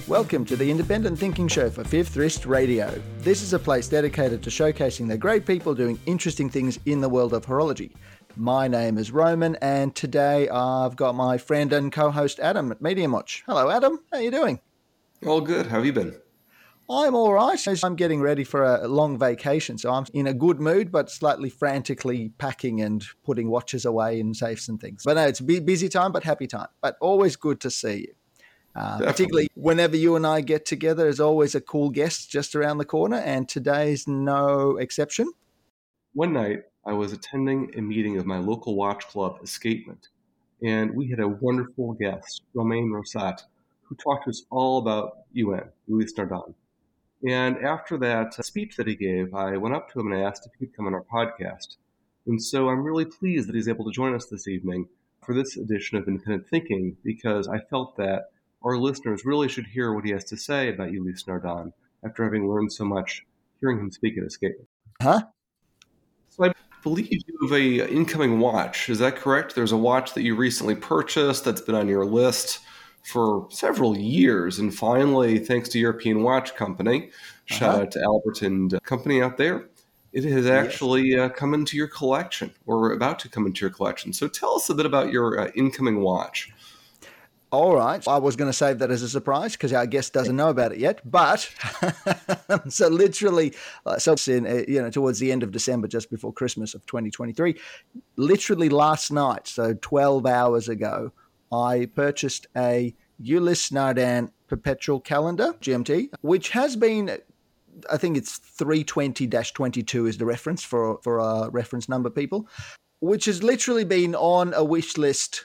Welcome to the Independent Thinking Show for Fifth Wrist Radio. This is a place dedicated to showcasing the great people doing interesting things in the world of horology. My name is Roman, and today I've got my friend and co-host Adam at Medium Watch. Hello, Adam. How are you doing? All good. How have you been? I'm all right. I'm getting ready for a long vacation, so I'm in a good mood, but slightly frantically packing and putting watches away in safes and things. But no, it's a busy time, but happy time. But always good to see you. Particularly whenever you and I get together, there's always a cool guest just around the corner, and today's no exception. One night, I was attending a meeting of my local watch club, Escapement, and we had a wonderful guest, Romain Rosat, who talked to us all about UN, Ulysse Nardin. And after that speech that he gave, I went up to him and I asked if he could come on our podcast. And so I'm really pleased that he's able to join us this evening for this edition of Independent Thinking, because I felt that our listeners really should hear what he has to say about Ulysse Nardin after having learned so much hearing him speak at Escapement. Huh? So I believe you have an incoming watch. Is that correct? There's a watch that you recently purchased that's been on your list for several years. And finally, thanks to European Watch Company, shout out to Albert and company out there, it has actually come into your collection, or about to come into your collection. So tell us a bit about your incoming watch. All right. I was going to save that as a surprise because our guest doesn't know about it yet. But so literally, towards the end of December, just before Christmas of 2023, literally last night, so 12 hours ago, I purchased a Ulysse Nardin perpetual calendar, GMT, which has been, I think it's 320-22 is the reference for our reference number people, which has literally been on a wish list,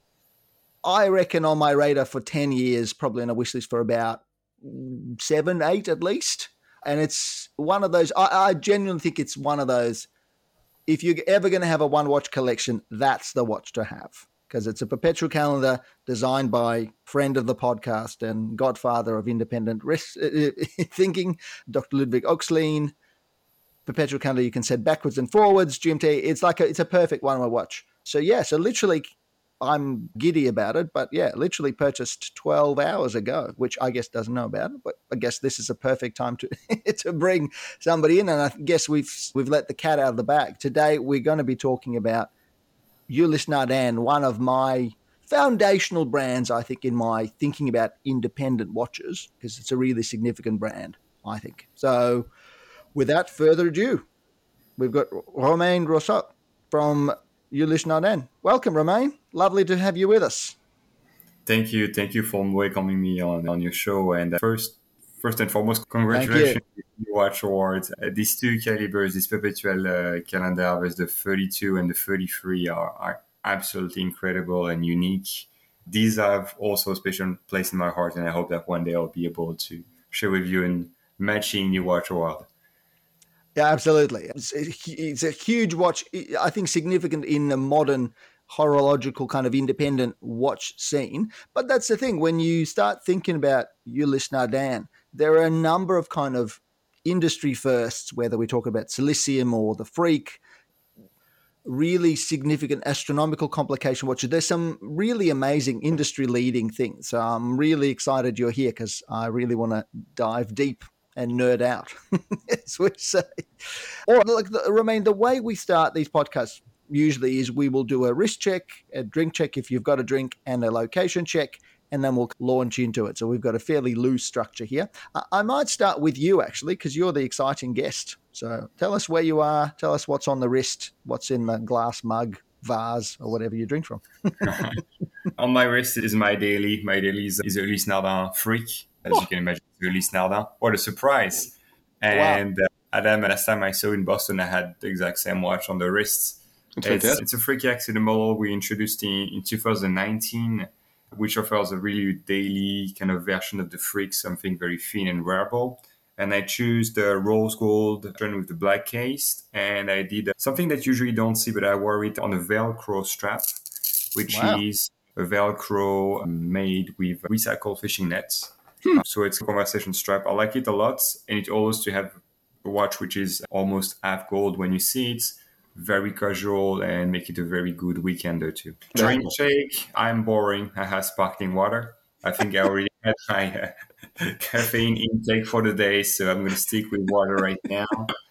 I reckon, on my radar for 10 years, probably on a wish list for about 7, 8 at least. And it's one of those, I genuinely think it's one of those, if you're ever going to have a one-watch collection, that's the watch to have. Because it's a perpetual calendar designed by friend of the podcast and godfather of independent thinking, Dr. Ludwig Oechslin. Perpetual calendar you can set backwards and forwards, GMT. It's a perfect one-way watch. So literally, I'm giddy about it, but literally purchased 12 hours ago, which I guess doesn't know about it, but I guess this is a perfect time to to bring somebody in, and I guess we've let the cat out of the bag. Today we're going to be talking about Ulysse Nardin, one of my foundational brands, I think, in my thinking about independent watches, because it's a really significant brand, I think. So without further ado, we've got Romain Rosat from Ulysse Nardin. Welcome, Romain. Lovely to have you with us. Thank you for welcoming me on your show. And first and foremost, congratulations to the Watch Awards. These two calibers, this perpetual calendar with the 32 and the 33 are absolutely incredible and unique. These have also a special place in my heart, and I hope that one day I'll be able to share with you in matching the Watch Award. Yeah, absolutely. It's a huge watch, I think significant in the modern horological kind of independent watch scene. But that's the thing, when you start thinking about Ulysse Nardin, there are a number of kind of industry firsts, whether we talk about Silesium or the Freak, really significant astronomical complication watches. There's some really amazing industry leading things. So I'm really excited you're here because I really want to dive deep and nerd out, as we say. Or Romain, the way we start these podcasts usually is we will do a wrist check, a drink check if you've got a drink, and a location check, and then we'll launch into it. So we've got a fairly loose structure here. I might start with you, actually, because you're the exciting guest. So tell us where you are. Tell us what's on the wrist, what's in the glass mug, vase, or whatever you drink from. On my wrist is my daily. My daily is a Ulysse Nardin Freak. As you can imagine, Ulysse Nardin. What a surprise. And Adam, last time I saw in Boston, I had the exact same watch on the wrists. It's a Freak accident model we introduced in 2019, which offers a really daily kind of version of the Freak, something very thin and wearable. And I choose the rose gold with the black case. And I did something that you usually don't see, but I wore it on a Velcro strap, which is a Velcro made with recycled fishing nets. So it's a conversation strap. I like it a lot. And it allows to have a watch which is almost half gold when you see it. Very casual and make it a very good weekender too. Drink shake, I'm boring. I have sparkling water. I think I already had caffeine intake for the day, so I'm going to stick with water right now.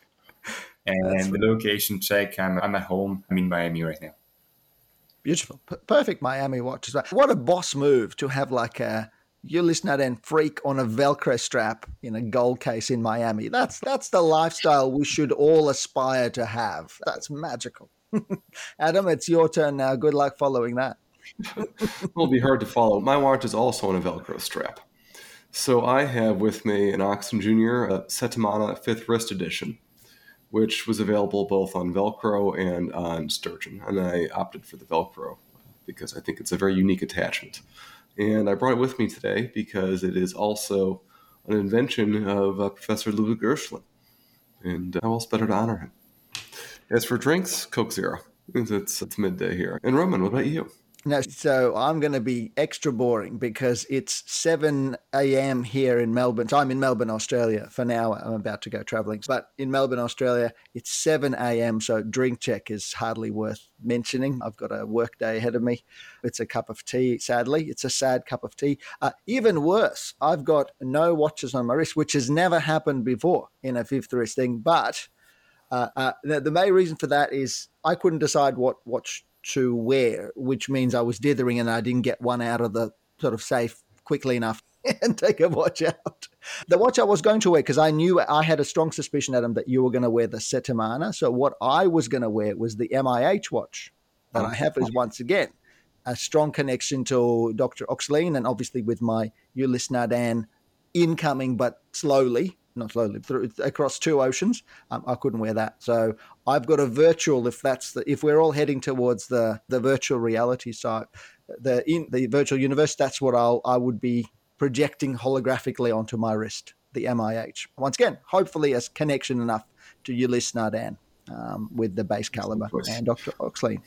And the location check, I'm at home. I'm in Miami right now. Beautiful. Perfect Miami watch as well. What a boss move to have like a Ulysse Nardin freak on a Velcro strap in a gold case in Miami. That's the lifestyle we should all aspire to have. That's magical. Adam, it's your turn now. Good luck following that. It'll be hard to follow. My watch is also on a Velcro strap. So I have with me an Oxen Junior, a Settimana 5th Wrist Edition, which was available both on Velcro and on Sturgeon. And I opted for the Velcro because I think it's a very unique attachment. And I brought it with me today because it is also an invention of Professor Ludwig Gerstlein. And how else better to honor him? As for drinks, Coke Zero. It's midday here. And Roman, what about you? No, so I'm going to be extra boring because it's 7 a.m. here in Melbourne. So I'm in Melbourne, Australia for now. I'm about to go traveling. But in Melbourne, Australia, it's 7 a.m. So drink check is hardly worth mentioning. I've got a work day ahead of me. It's a cup of tea, sadly. It's a sad cup of tea. Even worse, I've got no watches on my wrist, which has never happened before in a fifth wrist thing. But the main reason for that is I couldn't decide what watch to wear, which means I was dithering and I didn't get one out of the sort of safe quickly enough and take a watch out. The watch I was going to wear, because I knew I had a strong suspicion, Adam, that you were going to wear the Settimana. So what I was going to wear was the MIH watch that I have is once again a strong connection to Dr. Oxleen, and obviously with my Ulysse Nardin incoming, but not slowly, across 2 oceans. I couldn't wear that. So I've got a virtual, if we're all heading towards the virtual reality side, the virtual universe, that's what I would be projecting holographically onto my wrist, the MIH. Once again, hopefully a connection enough to Ulysse Nardin with the base caliber and Dr. Oxleen.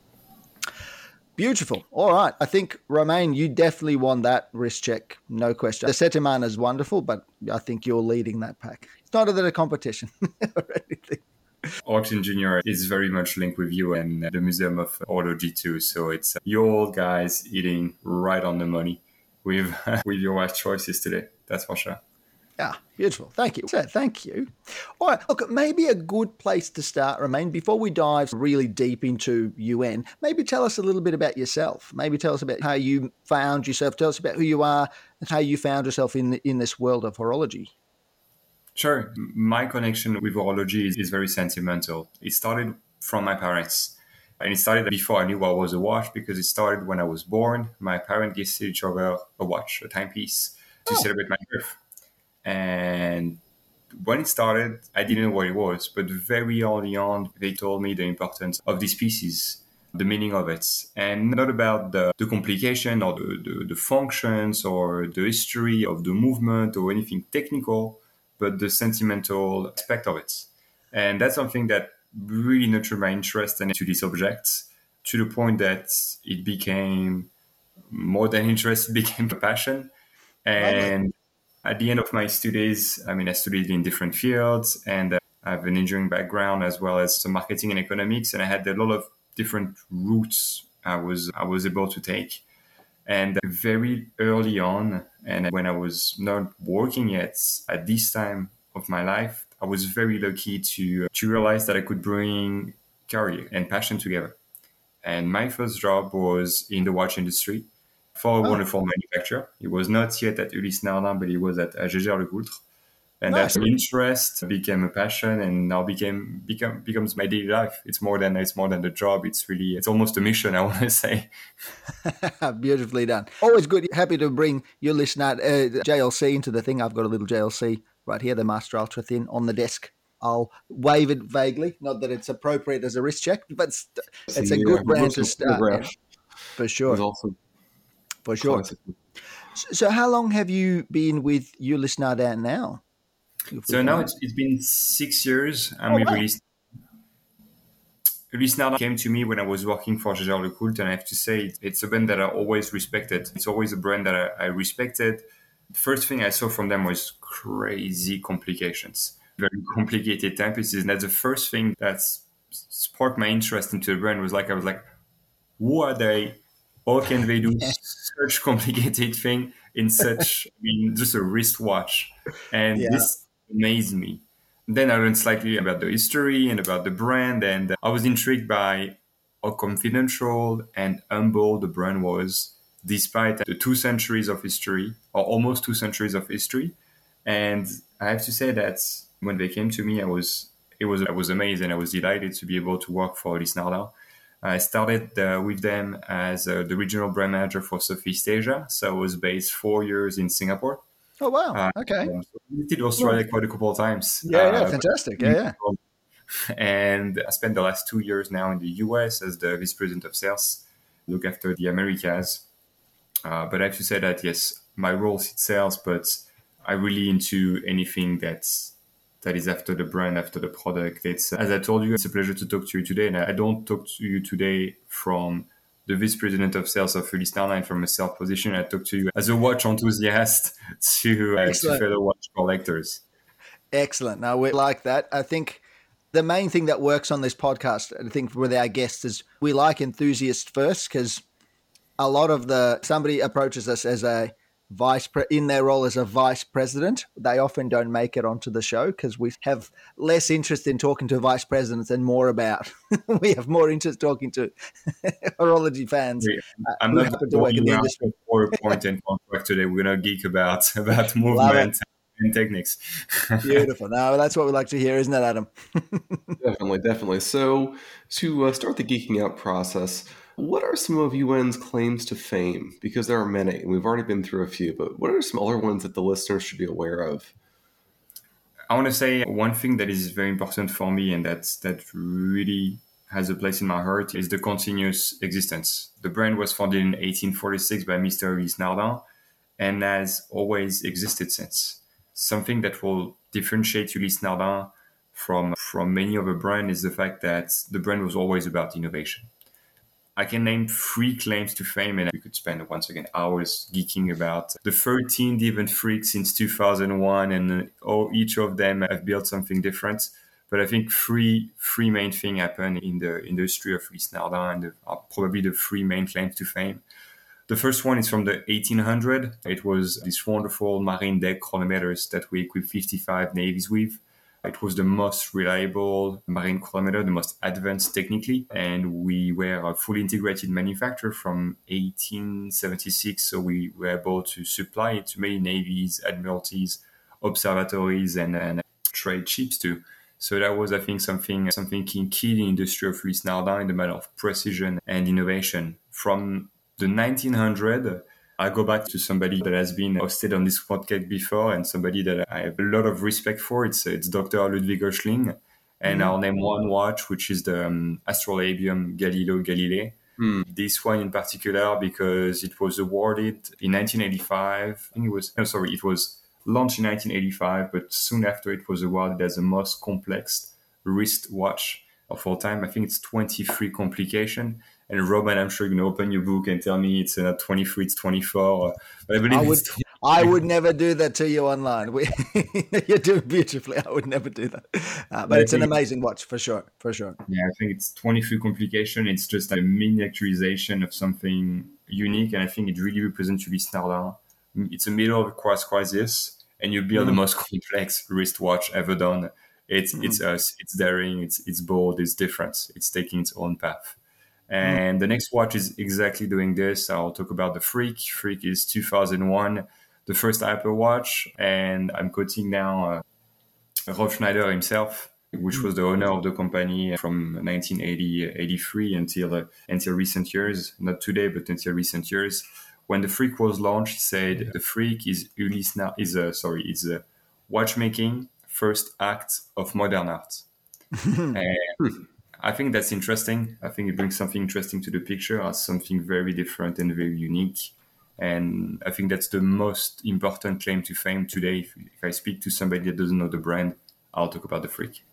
Beautiful. All right. I think, Romain, you definitely won that wrist check. No question. The Settimana is wonderful, but I think you're leading that pack. It's not a competition or anything. Oxen Junior is very much linked with you and the Museum of Horology too. So it's your old guys eating right on the money with your watch choices today. That's for sure. Yeah, beautiful. Thank you. So, thank you. All right, look, maybe a good place to start, Romain, before we dive really deep into UN, maybe tell us a little bit about yourself. Maybe tell us about how you found yourself. Tell us about who you are and how you found yourself in this world of horology. Sure. My connection with horology is very sentimental. It started from my parents. And it started before I knew what was a watch, because it started when I was born. My parents gifted each other a watch, a timepiece, to celebrate my birth. And when it started, I didn't know what it was, but very early on, they told me the importance of these pieces, the meaning of it, and not about the complication or the functions or the history of the movement or anything technical, but the sentimental aspect of it. And that's something that really nurtured my interest into these objects, to the point that it became more than interest, it became a passion. And at the end of my studies, I studied in different fields, and I have an engineering background as well as some marketing and economics, and I had a lot of different routes I was able to take. And very early on, and when I was not working yet, at this time of my life, I was very lucky to realize that I could bring career and passion together. And my first job was in the watch industry for a wonderful manufacturer. It was not yet at Ulysse Nardin, but it was at Jaeger-LeCoultre. And that interest became a passion, and now becomes my daily life. It's more than the job. It's almost a mission, I want to say. Beautifully done. Always good. Happy to bring your listener JLC into the thing. I've got a little JLC right here, the Master Ultra Thin, on the desk. I'll wave it vaguely. Not that it's appropriate as a wrist check, but it's a good brand to start. For sure. For sure. Classic. So how long have you been with Ulysse Nardin now? So now it's been 6 years. I'm with Ulysse. Ulysse Nardin came to me when I was working for Jaeger-LeCoultre, and I have to say it's a brand that I always respected. It's always a brand that I respected. The first thing I saw from them was crazy complications, very complicated timepieces. And that's the first thing that sparked my interest into the brand. I was like, who are they? How can they do such complicated thing in such, I mean, just a wristwatch. And Yeah. this amazed me. Then I learned slightly about the history and about the brand, and I was intrigued by how confidential and humble the brand was, despite the 2 centuries of history, or almost 2 centuries of history. And I have to say that when they came to me, I was amazed, and I was delighted to be able to work for Ulysse Nardin. I started with them as the regional brand manager for Southeast Asia. So I was based 4 years in Singapore. Oh, wow. Okay. So I visited Australia quite a couple of times. Yeah, fantastic. Yeah. And I spent the last 2 years now in the US as the vice president of sales, look after the Americas. But I have to say that, yes, my role is sales, but I'm really into anything that is after the brand, after the product. It's, as I told you, it's a pleasure to talk to you today. And I don't talk to you today from the vice president of sales of Ulysse Nardin from a sales position. I talk to you as a watch enthusiast to fellow watch collectors. Excellent. Now, we like that. I think the main thing that works on this podcast, I think, with our guests is we like enthusiasts first, because a lot of somebody approaches us as a in their role as a vice president. They often don't make it onto the show because we have less interest in talking to vice presidents and more about, we have more interest talking to horology fans. I'm not happen to work in the industry. PowerPoint and contract today. We're going to geek about movement and techniques. Beautiful. No, that's what we like to hear, isn't it, Adam? Definitely. So to start the geeking out process, what are some of Yuen's claims to fame? Because there are many, and we've already been through a few, but what are some other ones that the listeners should be aware of? I want to say one thing that is very important for me, and that really has a place in my heart, is the continuous existence. The brand was founded in 1846 by Mr. Ulysse Nardin and has always existed since. Something that will differentiate Ulysse Nardin from many other brands is the fact that the brand was always about innovation. I can name 3 claims to fame, and we could spend, once again, hours geeking about the 13 different freaks since 2001, and each of them have built something different. But I think three main things happen in the industry of Ulysse Nardin, and are probably the 3 main claims to fame. The first one is from the 1800. It was these wonderful marine deck chronometers that we equipped 55 navies with. It was the most reliable marine chronometer, the most advanced technically, and we were a fully integrated manufacturer from 1876, so we were able to supply it to many navies, admiralties, observatories, and trade ships too. So that was, I think, something key in the industry of Ulysse Nardin in the matter of precision and innovation. From the 1900s, I go back to somebody that has been hosted on this podcast before, and somebody that I have a lot of respect for. It's Dr. Ludwig Oechsling, and I'll name one watch, which is the Astrolabium Galileo Galilei. This one in particular because it was awarded in 1985. I think it was launched in 1985, but soon after it was awarded as the most complex wristwatch of all time. I think it's 23 complication. And Robin, I'm sure you can open your book and tell me it's not 23, it's 24. But I believe I would never do that to you online. You're doing beautifully. I would never do that. But it's an amazing watch, for sure. Yeah, I think it's 23 complication. It's just a miniaturization of something unique. And I think it really represents Ulysse Nardin. It's a middle of a crisis, and you build the most complex wristwatch ever done. It's us. It's daring. It's bold. It's different. It's taking its own path. And the next watch is exactly doing this. I'll talk about the Freak. Freak is 2001, the first Hyper watch. And I'm quoting now Rolf Schneider himself, which was the owner of the company from 1983 until recent years. Not today, but until recent years. When the Freak was launched, he said the Freak is a watchmaking first act of modern art. And I think that's interesting. I think it brings something interesting to the picture as something very different and very unique. And I think that's the most important claim to fame today. If I speak to somebody that doesn't know the brand, I'll talk about the Freak.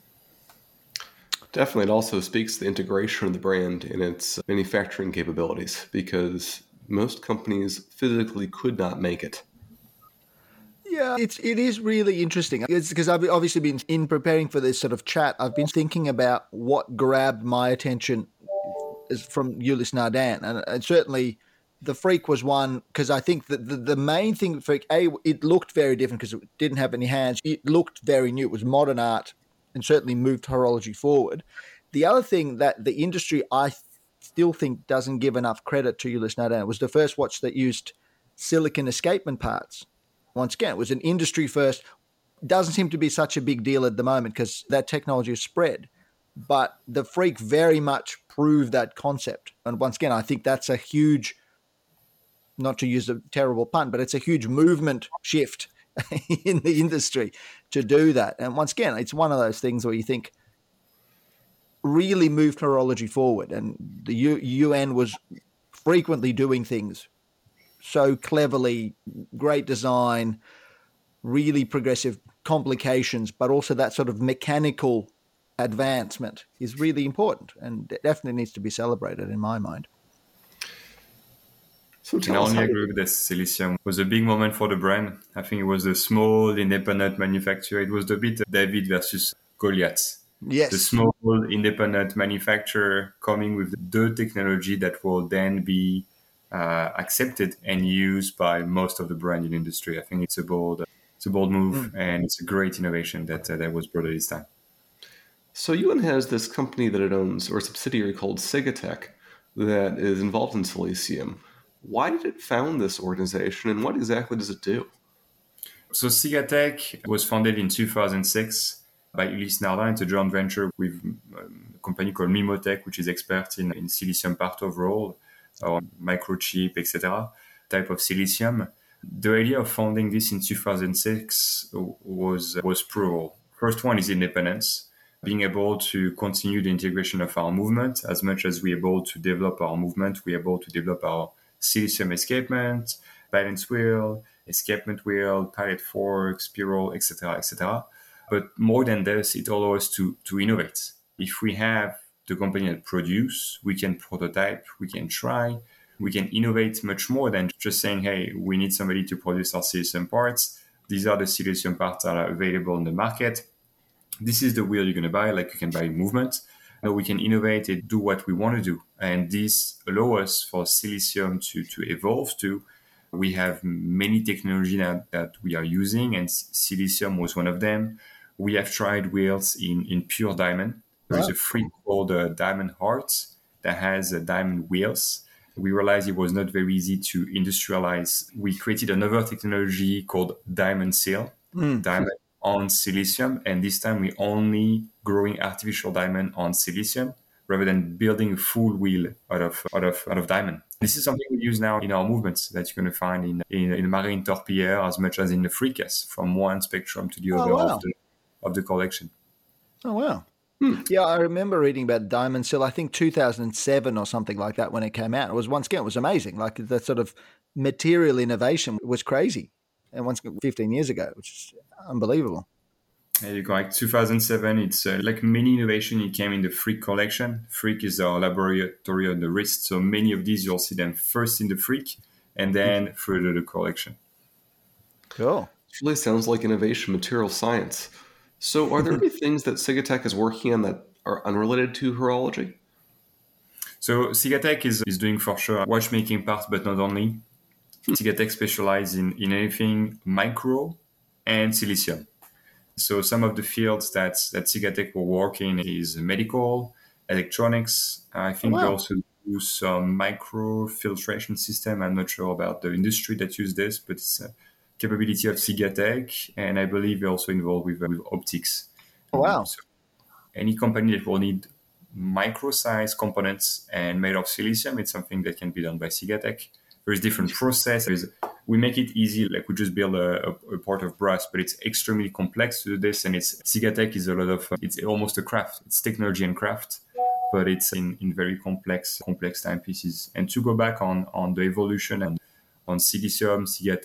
Definitely. It also speaks to the integration of the brand and its manufacturing capabilities, because most companies physically could not make it. Yeah, it is really interesting. It's because I've obviously been, in preparing for this sort of chat, I've been thinking about what grabbed my attention is from Ulysse Nardin. And certainly the Freak was one because I think that the main thing, Freak, it looked very different because it didn't have any hands. It looked very new. It was modern art and certainly moved horology forward. The other thing that the industry, I still think, doesn't give enough credit to Ulysse Nardin, was the first watch that used silicon escapement parts. Once again, it was an industry first. Doesn't seem to be such a big deal at the moment because that technology is spread. But the Freak very much proved that concept. And once again, I think that's a huge, not to use a terrible pun, but it's a huge movement shift in the industry to do that. And once again, it's one of those things where you think really moved horology forward. And the UN was frequently doing things so cleverly, great design, really progressive complications, but also that sort of mechanical advancement is really important and it definitely needs to be celebrated in my mind. So I only agree with this. Silicium was a big moment for the brand. I think it was a small independent manufacturer. It was the bit David versus Goliath. Yes. The small independent manufacturer coming with the technology that will then be accepted and used by most of the brand in industry. I think it's a bold move and it's a great innovation that was brought at this time. So UN has this company that it owns, or a subsidiary called Sigatech, that is involved in silicium. Why did it found this organization, and what exactly does it do? So Sigatech was founded in 2006 by Ulysse Nardin. It's a joint venture with a company called Mimotech, which is expert in silicium part overall, or microchip, etc., type of silicium. The idea of founding this in 2006 was plural. First one is independence. Being able to continue the integration of our movement. As much as we're able to develop our movement, we're able to develop our silicium escapement, balance wheel, escapement wheel, pilot fork, spiral, etc., etc. But more than this, it allows us to innovate. If we have the company that produce, we can prototype, we can try, we can innovate much more than just saying, hey, we need somebody to produce our silicium parts. These are the silicium parts that are available in the market. This is the wheel you're going to buy, like you can buy movement. Now we can innovate and do what we want to do. And this allows us for silicium to evolve to. We have many technology that we are using, and silicium was one of them. We have tried wheels in pure diamond. There's a freak called Diamond Heart that has diamond wheels. We realized it was not very easy to industrialize. We created another technology called Diamond Seal, diamond on silicium, and this time we only growing artificial diamond on silicium rather than building a full wheel out of diamond. This is something we use now in our movements that you're going to find in the Marine Torpilleur as much as in the Freecast, from one spectrum to the other of the collection. Oh, wow. Yeah, I remember reading about Diamond Seal, I think 2007 or something like that when it came out. It was, once again, it was amazing. Like that sort of material innovation was crazy. And once 15 years ago, which is unbelievable. Yeah, you're correct. 2007, it's like many innovation. It came in the Freak collection. Freak is our laboratory on the wrist. So many of these, you'll see them first in the Freak and then further the collection. Cool. It really sounds like innovation material science. So are there any things that Sigatech is working on that are unrelated to horology? So Sigatech is doing for sure watchmaking parts, but not only. Sigatech specializes in anything micro and silicium. So some of the fields that Sigatech will work in is medical, electronics. I think they also do some micro filtration system. I'm not sure about the industry that use this, but it's a capability of Sigatech, and I believe they're also involved with optics. Oh, wow. So any company that will need micro-sized components and made of silicium, it's something that can be done by Sigatech. There's different processes. We make it easy, like we just build a part of brass, but it's extremely complex to do this. And Sigatech is it's almost a craft. It's technology and craft, but it's in very complex timepieces. And to go back on the evolution and on silicium,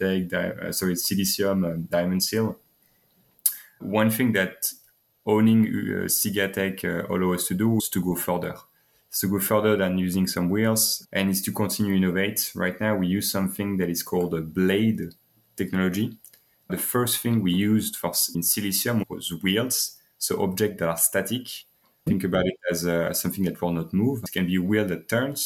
silicium, Diamond Seal. One thing that owning Sigatech allows us to do is to go further. To go further than using some wheels, and is to continue innovate. Right now, we use something that is called a blade technology. The first thing we used in silicium was wheels, so objects that are static. Think about it as something that will not move. It can be a wheel that turns,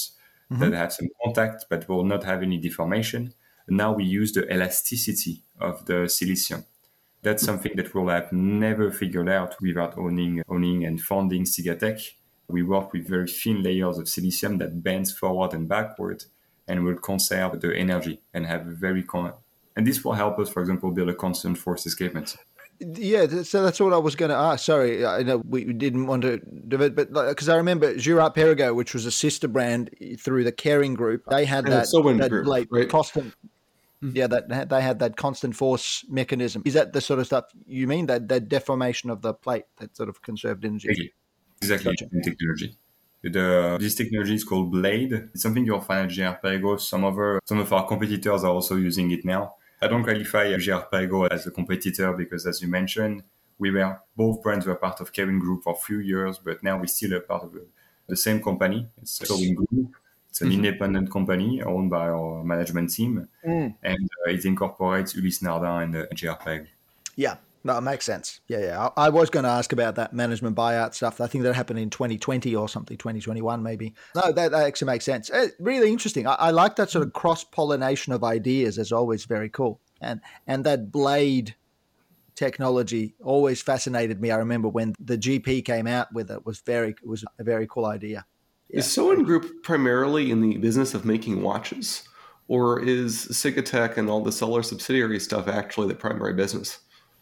that have some contact but will not have any deformation. Now we use the elasticity of the silicium. That's something that we'll have never figured out without owning and founding Sigatech. We work with very thin layers of silicium that bends forward and backward and will conserve the energy and have a and this will help us, for example, build a constant force escapement. Yeah, so that's all I was going to ask. Sorry, I know we didn't want to do it, but because I remember Girard-Perregaux, which was a sister brand through the Kering Group, they had that group, right? constant. Yeah, that they had that constant force mechanism. Is that the sort of stuff you mean? That deformation of the plate, that sort of conserved energy? Exactly. Gotcha. Technology. This technology is called Blade. It's something you'll find at Girard-Perregaux. Some of our competitors are also using it now. I don't qualify Girard-Perregaux as a competitor because, as you mentioned, both brands were part of Kering Group for a few years, but now we still are part of the same company. It's Kering Group. It's an independent company owned by our management team, and it incorporates Ulysse Nardin and Girard-Perregaux. Yeah, that makes sense. Yeah. I was going to ask about that management buyout stuff. I think that happened in 2020 or something, 2021 maybe. No, that actually makes sense. Really interesting. I like that sort of cross-pollination of ideas. Is always very cool. And that Blade technology always fascinated me. I remember when the GP came out with it, it was a very cool idea. Yeah. Is Soin Group primarily in the business of making watches, or is Sigatech and all the seller subsidiary stuff actually the primary business?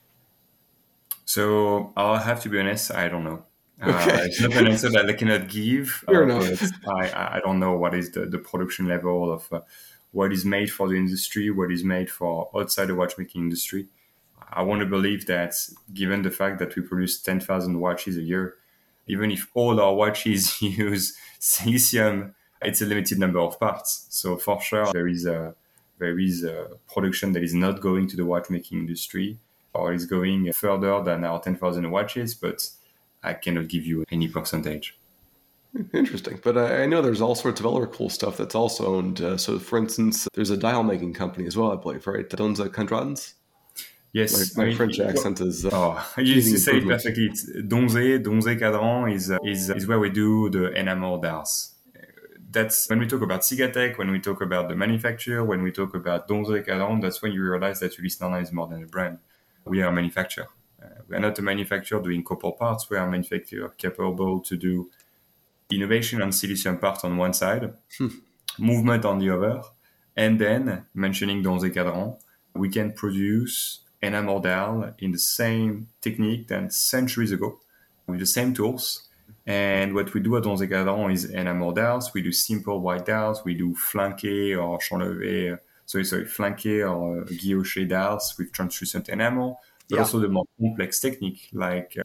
So I'll have to be honest, I don't know. Okay. It's not an answer that I cannot give. Fair enough. I don't know what is the production level of what is made for the industry, what is made for outside the watchmaking industry. I want to believe that given the fact that we produce 10,000 watches a year, even if all our watches use silicium, it's a limited number of parts. So for sure, there is a production that is not going to the watchmaking industry or is going further than our 10,000 watches, but I cannot give you any percentage. Interesting. But I know there's all sorts of other cool stuff that's also owned. So for instance, there's a dial making company as well, I believe, right? Donze Cadrans? Yes. My French accent is... you say it perfectly. It's Donze Cadran is where we do the enamel dials. That's when we talk about Sigatech, when we talk about the manufacturer, when we talk about Donze Cadran, that's when you realize that Ulysse Nardin is more than a brand. We are a manufacturer. We are not a manufacturer doing copper parts. We are a manufacturer capable to do innovation on silicium parts on one side, movement on the other, and then, mentioning Donze Cadran, we can produce enamel dial in the same technique than centuries ago, with the same tools. And what we do at Donze Cadran is enamel dials. We do simple white dials. We do flanqué or flanqué or guilloché dials with translucent enamel, but also the more complex technique like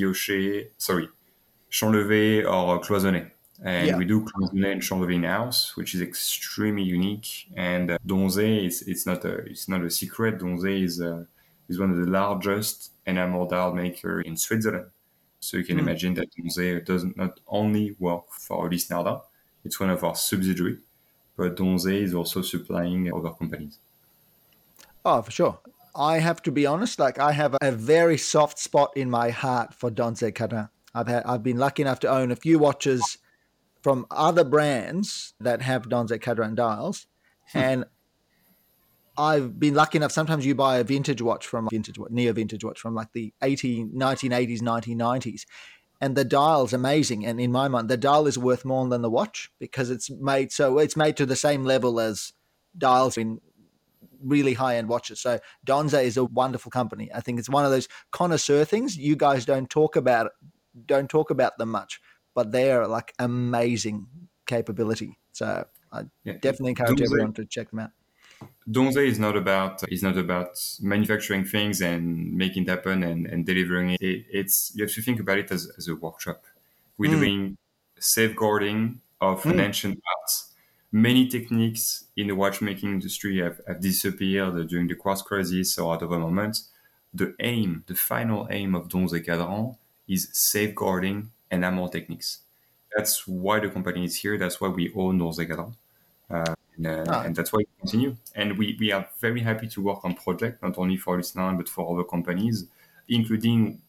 chanlevé or cloisonné. And we do cloisonné and chanlevé in-house, which is extremely unique. And Donze, it's not a secret. Donze is one of the largest enamel dial maker in Switzerland. So you can imagine that Donze does not only work for Ulysse Nardin, it's one of our subsidiaries, but Donze is also supplying other companies. Oh, for sure. I have to be honest, I have a very soft spot in my heart for Donze Cadran. I've been lucky enough to own a few watches from other brands that have Donze Cadran dials, and I've been lucky enough. Sometimes you buy a vintage watch near vintage watch from like the 1980s, 1990s, and the dial's amazing. And in my mind, the dial is worth more than the watch because it's made to the same level as dials in really high-end watches. So Donze is a wonderful company. I think it's one of those connoisseur things. You guys don't talk about them much, but they're like amazing capability. So I definitely encourage everyone to check them out. Donze is not about manufacturing things and making it happen and delivering it. It's you have to think about it as a workshop. We're doing safeguarding of an ancient art. Many techniques in the watchmaking industry have disappeared during the quartz crisis or at other moments. The final aim of Donze Cadran is safeguarding enamel techniques. That's why the company is here. That's why we own Donze Cadran. And that's why we continue. And we are very happy to work on projects, not only for Ulysse Nardin, but for other companies, including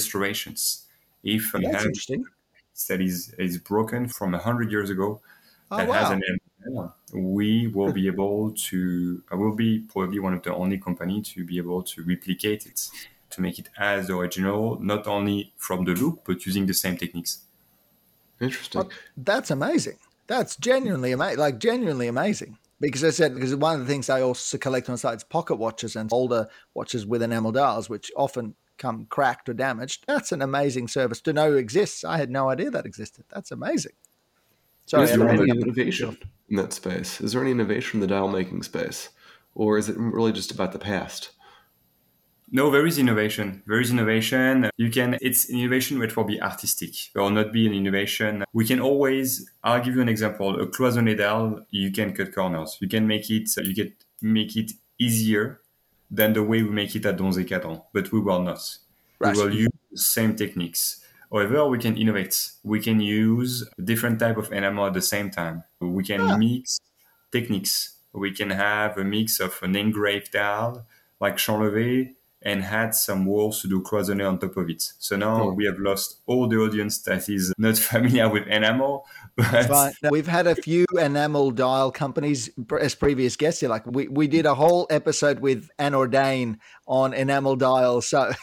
restorations. If we have interesting. That is broken from 100 years ago, Oh, that has wow. an animal, we will be able to, I will be probably one of the only company to be able to replicate it, to make it as original, not only from the look, but using the same techniques. Interesting. That's amazing. That's genuinely amazing. Like genuinely amazing. Because I said, because one of the things I also collect on sites, pocket watches and older watches with enamel dials, which often come cracked or damaged. That's an amazing service to know exists. I had no idea that existed. That's amazing. And Sorry, is there I any don't innovation in that space? Is there any innovation in the dial making space? Or is it really just about the past? No, there is innovation. There is innovation. It's innovation which will be artistic. There will not be an innovation. We can always, I'll give you an example. A cloisonné dial, you can cut corners. You can make it easier than the way we make it at Donze Cadran, but we will not. Right. We will use the same techniques. However, we can innovate. We can use different type of enamel at the same time. We can mix techniques. We can have a mix of an engraved dial like Champlevé and had some walls to do cloisonné on top of it. So now we have lost all the audience that is not familiar with enamel. But Fine. Now, we've had a few enamel dial companies as previous guests here. Like we did a whole episode with Anne Ordain on enamel dials. So,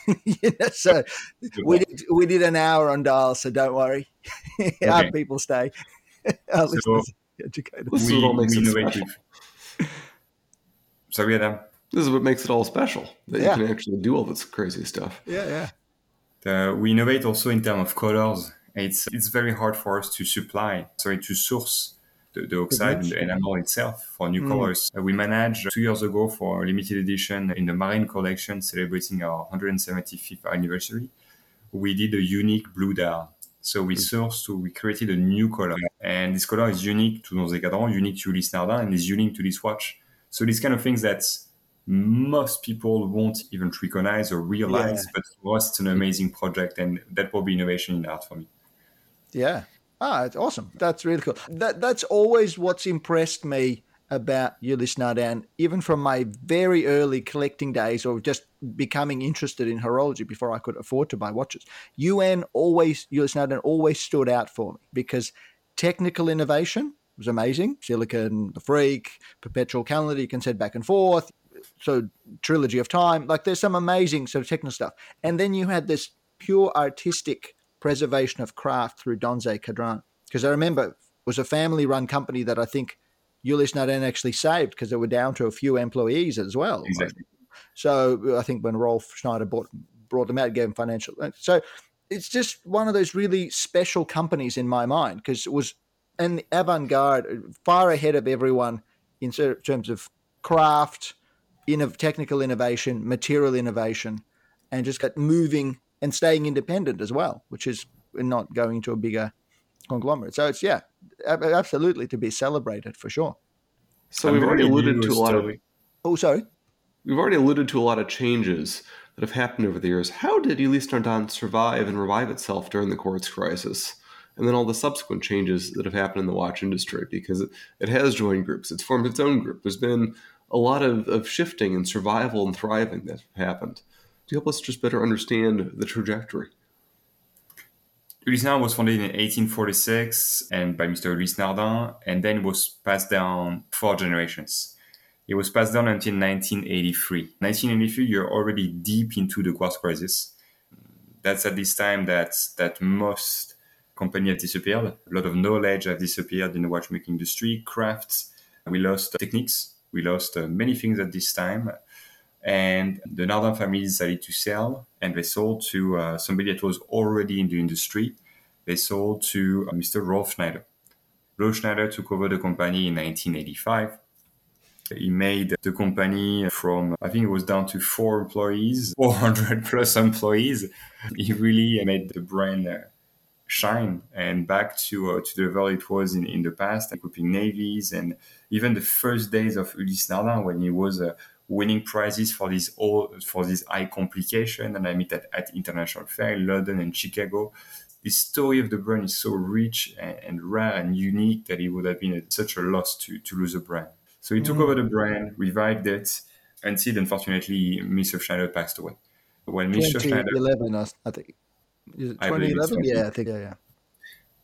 we did an hour on dials. So don't worry, our people stay. Our listeners educated. This is what makes it special. Sorry, Adam. This is what makes it all special, that you can actually do all this crazy stuff. Yeah. We innovate also in terms of colors. It's very hard for us to source the oxide and the enamel itself for new colors. We managed 2 years ago for a limited edition in the Marine collection celebrating our 175th anniversary. We did a unique blue dial. So we created a new color. And this color is unique to Donze Cadran, unique to Ulysse Nardin, and is unique to this watch. So these kind of things that most people won't even recognize or realize, but for us, it's an amazing project, and that will be innovation in art for me. Yeah. It's awesome. That's really cool. That's always what's impressed me about Ulysse Nardin, even from my very early collecting days or just becoming interested in horology before I could afford to buy watches. Ulysse Nardin always stood out for me because technical innovation was amazing. Silicon, the Freak, perpetual calendar, you can set back and forth. So Trilogy of Time, like there's some amazing sort of technical stuff. And then you had this pure artistic preservation of craft through Donze Cadran. Because I remember it was a family-run company that I think Ulysse Nardin actually saved because they were down to a few employees as well. Exactly. So I think when Rolf Schneider brought them out, gave them financial. So it's just one of those really special companies in my mind because it was an avant-garde, far ahead of everyone in terms of craft, technical innovation, material innovation, and just got moving and staying independent as well, which is not going into a bigger conglomerate. So it's, absolutely to be celebrated for sure. So we've already alluded to a lot of... Oh, sorry? We've already alluded to a lot of changes that have happened over the years. How did Ulysse Nardin survive and revive itself during the quartz crisis? And then all the subsequent changes that have happened in the watch industry, because it has joined groups. It's formed its own group. There's been a lot of shifting and survival and thriving that happened. To help us just better understand the trajectory. Ulysse Nardin was founded in 1846 and by Mr. Ulysse Nardin, and then was passed down 4 generations. It was passed down until 1983. 1983, you're already deep into the quartz crisis. That's at this time that most companies have disappeared. A lot of knowledge have disappeared in the watchmaking industry, crafts. We lost techniques. We lost many things at this time. And the Nardin family decided to sell, and they sold to somebody that was already in the industry. They sold to Mr. Rolf Schneider. Rolf Schneider took over the company in 1985. He made the company from, I think it was down to 4 employees, 400 plus employees. He really made the brand shine and back to the level it was in the past, equipping navies, and even the first days of Ulysse Nardin when he was winning prizes for this high complication, and I meet at international fair in London and Chicago. The story of the brand is so rich and rare and unique that it would have been such a loss to lose a brand. So he took over the brand, revived it, until unfortunately Mr. Schneider passed away. When Mr. Schneider, 2011, I think. Is it 2011? Yeah, I think. Yeah.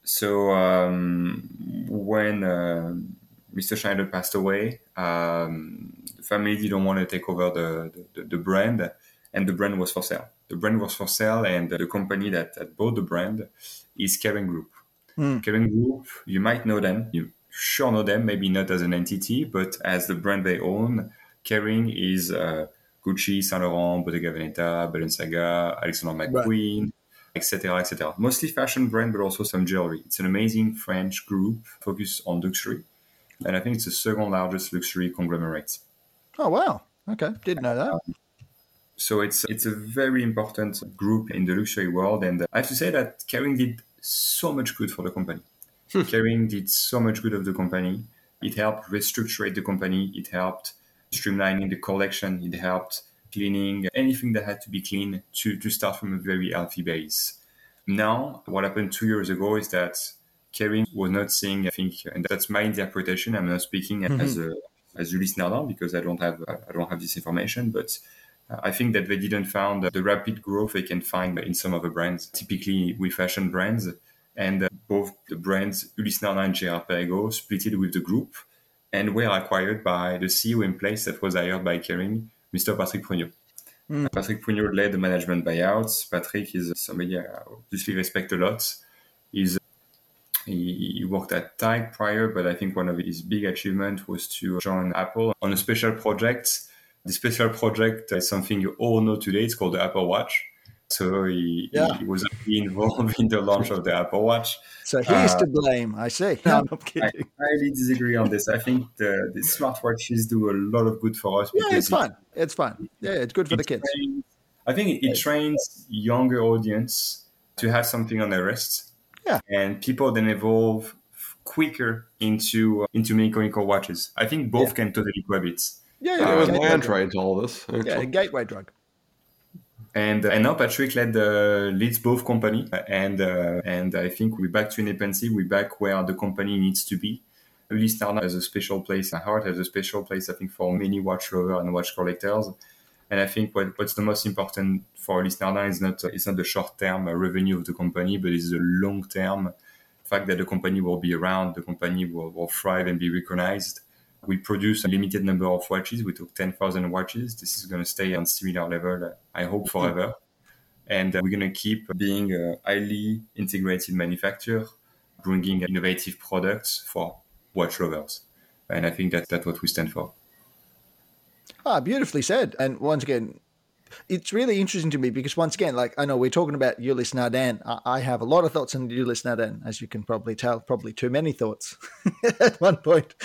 So when Mr. Schneider passed away, the family didn't want to take over the brand, and the brand was for sale. The brand was for sale, and the company that bought the brand is Kering Group. Kering Group, you might know them. You sure know them, maybe not as an entity, but as the brand they own. Kering is Gucci, Saint Laurent, Bottega Veneta, Balenciaga, Alexander McQueen, etc., etc. Mostly fashion brand, but also some jewelry. It's an amazing French group focused on luxury, and I think it's the second largest luxury conglomerate. Oh wow! Okay, didn't know that. So it's a very important group in the luxury world, and I have to say that Kering did so much good for the company. Kering did so much good of the company. It helped restructure the company. It helped streamlining the collection. It helped cleaning anything that had to be cleaned to start from a very healthy base. Now, what happened 2 years ago is that Kering was not seeing, I think, and that's my interpretation. I'm not speaking as Ulysse Nardin because I don't have this information, but I think that they didn't find the rapid growth they can find in some other brands, typically with fashion brands. And both the brands, Ulysse Nardin and Girard-Perregaux, splitted with the group and were acquired by the CEO in place that was hired by Kering, Mr. Patrick Pruniaux. Patrick Pruniaux led the management buyouts. Patrick is somebody I obviously respect a lot. He worked at Tide prior, but I think one of his big achievements was to join Apple on a special project. The special project is something you all know today. It's called the Apple Watch. So he was involved in the launch of the Apple Watch. So he's to blame, I see. No, I'm kidding. I highly disagree on this. I think the smartwatches do a lot of good for us. Yeah, it's fun. It's fun. Yeah, it's good for the kids. I think it trains younger audience to have something on their wrists. Yeah. And people then evolve quicker into mechanical watches. I think both can totally cohabit. There was Android to all this. Yeah, gateway drug. And now Patrick leads both company, and I think we're back to independency. We're back where the company needs to be. Ulysse Nardin has a special place. Heart has a special place, I think, for many watch lovers and watch collectors. And I think what's the most important for Ulysse Nardin is not the short-term revenue of the company, but it's the long-term fact that the company will be around, the company will thrive and be recognized. We produce a limited number of watches. We took 10,000 watches. This is going to stay on similar level, I hope, forever. And we're going to keep being a highly integrated manufacturer, bringing innovative products for watch lovers. And I think that's what we stand for. Beautifully said. And once again, it's really interesting to me because once again, like I know we're talking about Ulysse Nardin. I have a lot of thoughts on Ulysse Nardin, as you can probably tell, probably too many thoughts at one point.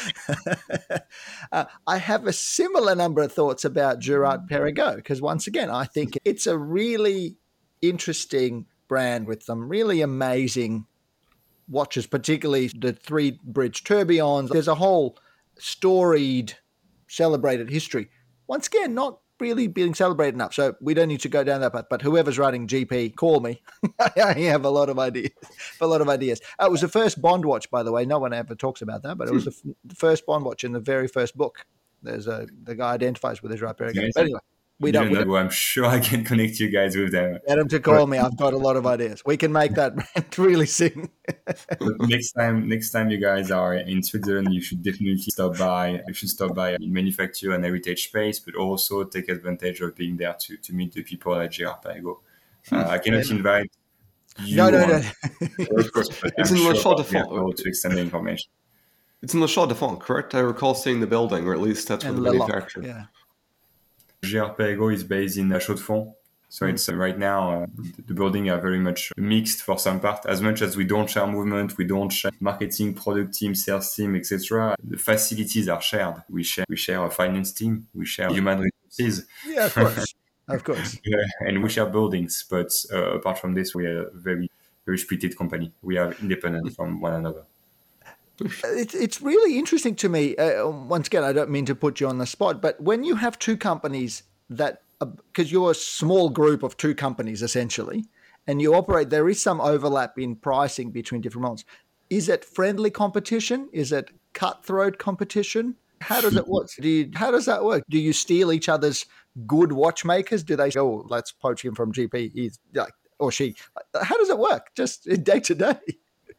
I have a similar number of thoughts about Girard-Perregaux because once again, I think it's a really interesting brand with some really amazing watches, particularly the 3 bridge tourbillons. There's a whole storied, celebrated history. Once again, not really being celebrated enough. So we don't need to go down that path. But whoever's writing GP, call me. I have a lot of ideas. It was the first Bond watch, by the way. No one ever talks about that, but it was the first Bond watch in the very first book. The guy identifies with his Girard-Perregaux. But anyway, we don't know. I'm sure I can connect you guys with them. Get them to call me. I've got a lot of ideas. We can make that brand really sing. next time you guys are in Switzerland, you should definitely stop by. You should stop by a manufacturer and heritage space, but also take advantage of being there to meet the people at Girard-Perregaux. I cannot invite you. No. Of course, it's in Le Château de Fonds to extend the information. It's in Le Château de Fonds, correct? I recall seeing the building, or at least that's where the manufacturer. Yeah. Girard-Perregaux is based in La Chaux-de-Fonds. So it's right now, the building are very much mixed for some part. As much as we don't share movement, we don't share marketing, product team, sales team, etc. The facilities are shared. We share a finance team. We share human resources. Yeah, of course. And we share buildings. But apart from this, we are a very, very splitted company. We are independent from one another. It's really interesting to me. Once again, I don't mean to put you on the spot, but when you have 2 companies that, because you're a small group of 2 companies essentially, and you operate, there is some overlap in pricing between different models. Is it friendly competition? Is it cutthroat competition? How does it work? How does that work? Do you steal each other's good watchmakers? Do they say, oh, let's poach him from GP? He's like, or she. How does it work? Just day to day.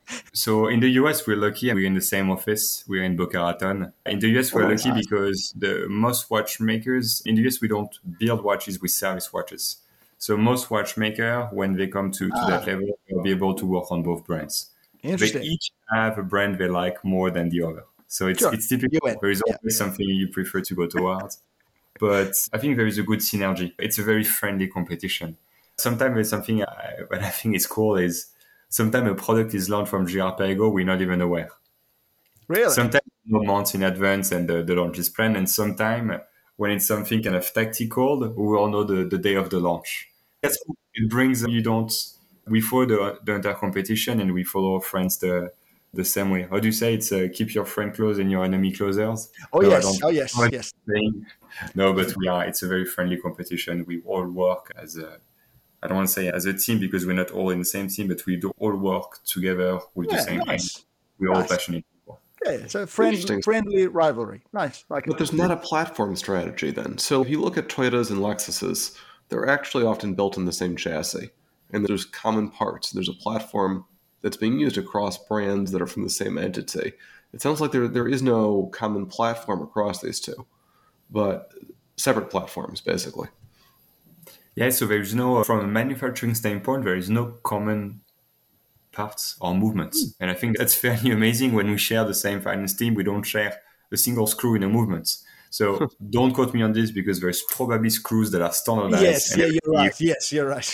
So in the US, we're lucky. We're in the same office. We're in Boca Raton. In the US, we're lucky because the most watchmakers in the US, we don't build watches, we service watches. So most watchmaker, when they come to that level, they'll be able to work on both brands. They each have a brand they like more than the other. So it's typical. There is always something you prefer to go towards. But I think there is a good synergy. It's a very friendly competition. Sometimes there's something what I think is cool is sometimes a product is launched from Girard-Perregaux, we're not even aware. Really? Sometimes months in advance and the launch is planned. And sometimes when it's something kind of tactical, we all know the day of the launch. That's cool. It brings, we follow the entire competition and we follow our friends the same way. How do you say it's keep your friend close and your enemy closer? Yes. No, but it's a very friendly competition. We all work I don't want to say as a team because we're not all in the same team, but we do all work together with the same aim. We're all passionate people. Yeah, so friendly rivalry. Nice. But there's not a platform strategy then. So if you look at Toyotas and Lexuses, they're actually often built in the same chassis. And there's common parts. There's a platform that's being used across brands that are from the same entity. It sounds like there is no common platform across these two, but separate platforms, basically. Yeah, so there is no, from a manufacturing standpoint, there is no common parts or movements. And I think that's fairly amazing. When we share the same finance team, we don't share a single screw in the movements. So don't quote me on this because there's probably screws that are standardized. Yes, you're right.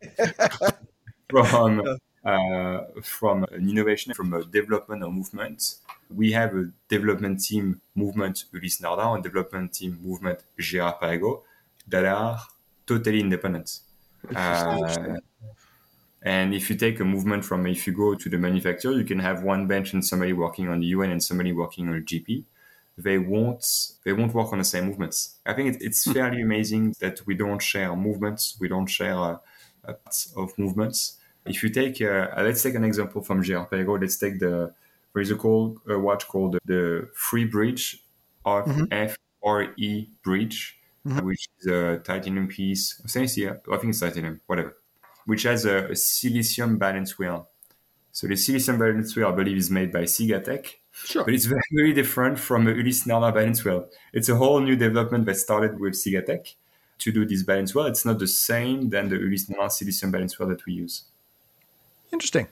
From an innovation, from a development or movement, we have a development team movement Ulysse Nardin and development team movement Girard-Perregaux that are totally independent. And if you take a movement if you go to the manufacturer, you can have one bench and somebody working on the UN and somebody working on the GP. They won't work on the same movements. I think it's fairly amazing that we don't share movements. We don't share parts of movements. If you take, let's take an example from Girard-Perregaux. Let's take there is a watch called the Free Bridge, FRE Bridge, which is a titanium piece. I think it's titanium, whatever, which has a silicium balance wheel. So the silicium balance wheel, I believe, is made by Sigatech. Sure. But it's very, very different from the Ulysse Nardin balance wheel. It's a whole new development that started with Sigatech to do this balance wheel. It's not the same than the Ulysse Nardin silicium balance wheel that we use. Interesting.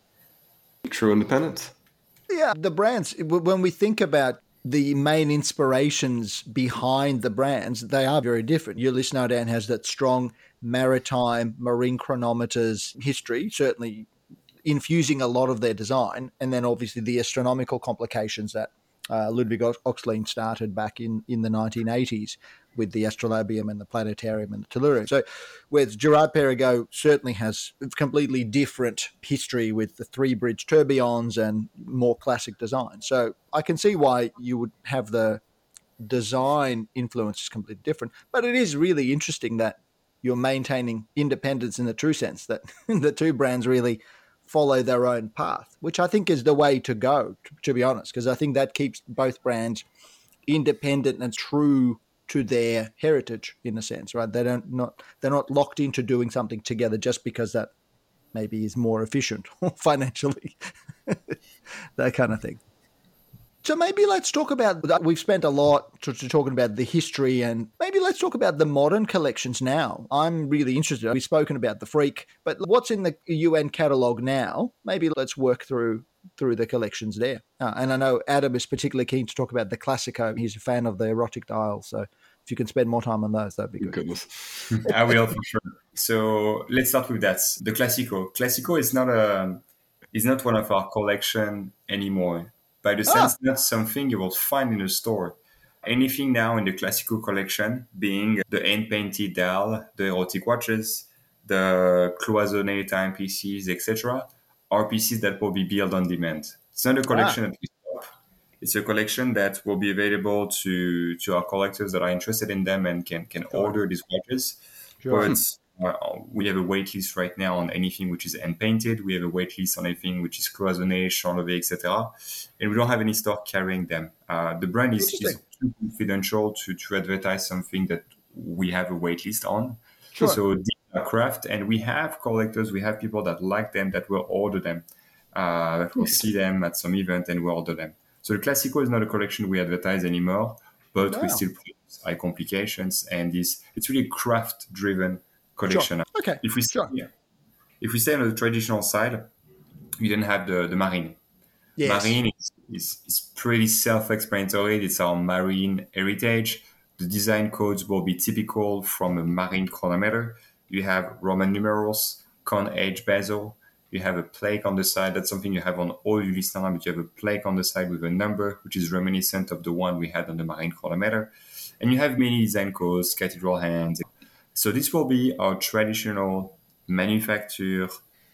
True independence. Yeah, the brands, when we think about the main inspirations behind the brands, they are very different. Ulysse Nardin has that strong maritime, marine chronometers history, certainly infusing a lot of their design, and then obviously the astronomical complications that Ludwig Oechslin started back in the 1980s with the astrolabium and the planetarium and the tellurium. So whereas Girard-Perregaux certainly has a completely different history with the three-bridge tourbillons and more classic design. So I can see why you would have the design influence is completely different. But it is really interesting that you're maintaining independence in the true sense, that the two brands really follow their own path, which I think is the way to go, to be honest, because I think that keeps both brands independent and true to their heritage in a sense, right? They're not locked into doing something together just because that maybe is more efficient financially, that kind of thing. So maybe let's talk about, we've spent a lot talking about the history, and maybe let's talk about the modern collections now. I'm really interested. We've spoken about the Freak, but what's in the UN catalogue now? Maybe let's work through the collections there. And I know Adam is particularly keen to talk about the Classico. He's a fan of the erotic dials. So if you can spend more time on those, that'd be good. Goodness. I will, for sure. So let's start with that. The Classico. Classico is not one of our collection anymore. By the sense, not something you will find in a store. Anything now in the Classico collection, being the hand-painted dial, the erotic watches, the cloisonné timepieces, etc., are pieces that will be built on demand. It's not a collection that we stop. It's a collection that will be available to our collectors that are interested in them and can order these watches. Sure. But we have a wait list right now on anything which is hand-painted. We have a wait list on anything which is cloisonné, champ levé, etc. And we don't have any stock carrying them. The brand is too confidential to advertise something that we have a wait list on. Sure. So these are craft, and we have collectors, we have people that like them, that will order them. that we'll see them at some event and we'll order them. So the Classico is not a collection we advertise anymore, but we still produce high complications, and it's really a craft-driven collection. Sure. Okay. If we stay on the traditional side, you then have the Marine. Yes. Marine is pretty self-explanatory. It's our marine heritage. The design codes will be typical from a marine chronometer. You have Roman numerals, con H bezel. You have a plaque on the side. That's something you have on all Ulysse Nardin, but you have a plaque on the side with a number, which is reminiscent of the one we had on the marine chronometer. And you have many design codes, cathedral hands. So this will be our traditional manufacture,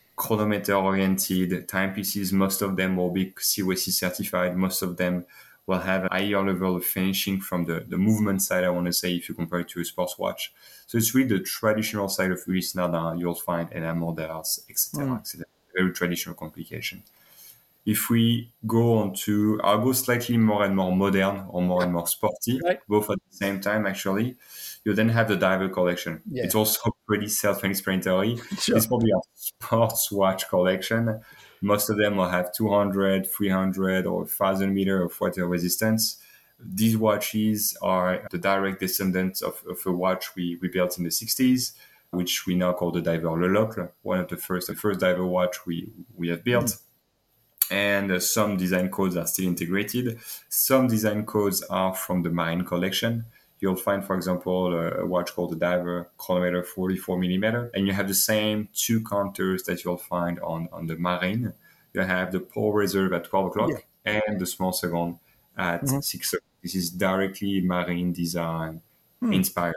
chronometer-oriented timepieces. Most of them will be COSC certified. Most of them will have a higher level of finishing from the movement side, I want to say, if you compare it to a sports watch. So it's really the traditional side of Ulysse Nardin you'll find enamels, etc. Very traditional complication. If we go on to, I'll go slightly more and more modern or more and more sporty, both at the same time, actually. You then have the diver collection. Yeah. It's also pretty self-explanatory. Sure. It's probably a sports watch collection. Most of them will have 200, 300, or 1,000 meter of water resistance. These watches are the direct descendants of a watch we built in the 60s, which we now call the Diver Le Locle, one of the first diver watch we have built. And some design codes are still integrated. Some design codes are from the Marine collection. You'll find, for example, a watch called the Diver Chronometer 44 millimeter, and you have the same two counters that you'll find on the Marine. You have the pole reserve at 12 o'clock and the small second at 6 o'clock. This is directly Marine design inspired.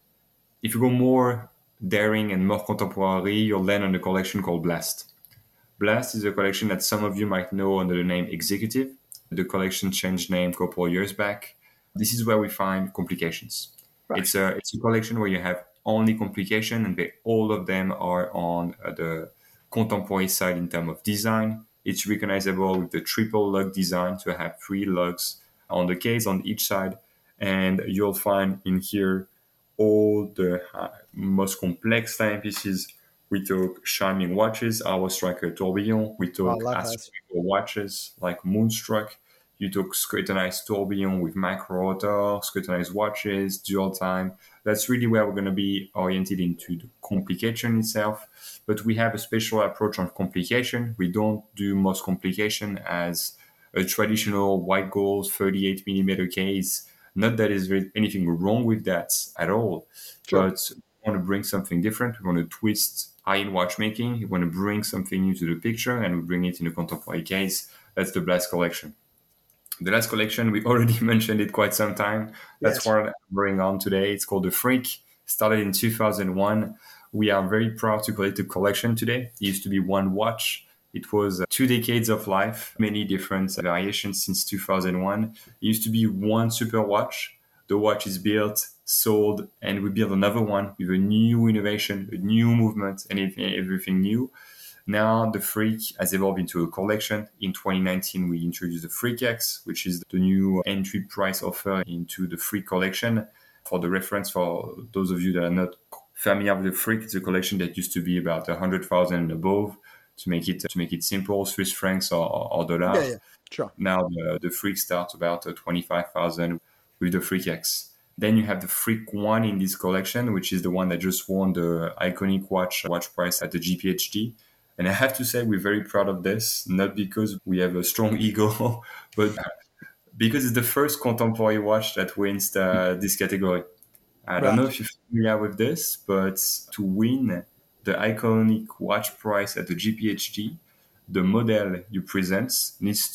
If you go more daring and more contemporary, you'll land on a collection called Blast. Blast is a collection that some of you might know under the name Executive. The collection changed name a couple of years back. This is where we find complications. Right. It's a collection where you have only complication, and all of them are on the contemporary side in terms of design. It's recognizable with the triple lug design to have 3 lugs on the case on each side. And you'll find in here all the most complex timepieces. We took Shining watches, Hour Striker Tourbillon. We took astronomical watches like Moonstruck. You took scrutinized tourbillon with micro rotor, scrutinized watches, dual time. That's really where we're going to be oriented into the complication itself. But we have a special approach on complication. We don't do most complication as a traditional white gold 38 millimeter case. Not that there's anything wrong with that at all. Sure. But we want to bring something different. We want to twist high-end watchmaking. We want to bring something new to the picture, and we bring it in a contemporary case. That's the Blast collection. The last collection, we already mentioned it quite some time. That's what I'm bringing on today. It's called the Freak. Started in 2001. We are very proud to call it a collection today. It used to be one watch. It was 2 decades of life, many different variations since 2001. It used to be one super watch. The watch is built, sold, and we build another one with a new innovation, a new movement, and everything new. Now, the Freak has evolved into a collection. In 2019, we introduced the Freak X, which is the new entry price offer into the Freak collection. For the reference, for those of you that are not familiar with the Freak, it's a collection that used to be about 100,000 and above. To make it simple, Swiss francs or dollars. Yeah, sure. Now, the Freak starts about 25,000 with the Freak X. Then you have the Freak 1 in this collection, which is the one that just won the iconic watch prize at the GPHD. And I have to say, we're very proud of this, not because we have a strong ego, but because it's the first contemporary watch that wins this category. I don't know if you're familiar with this, but to win the iconic watch prize at the GPHD, the model you present needs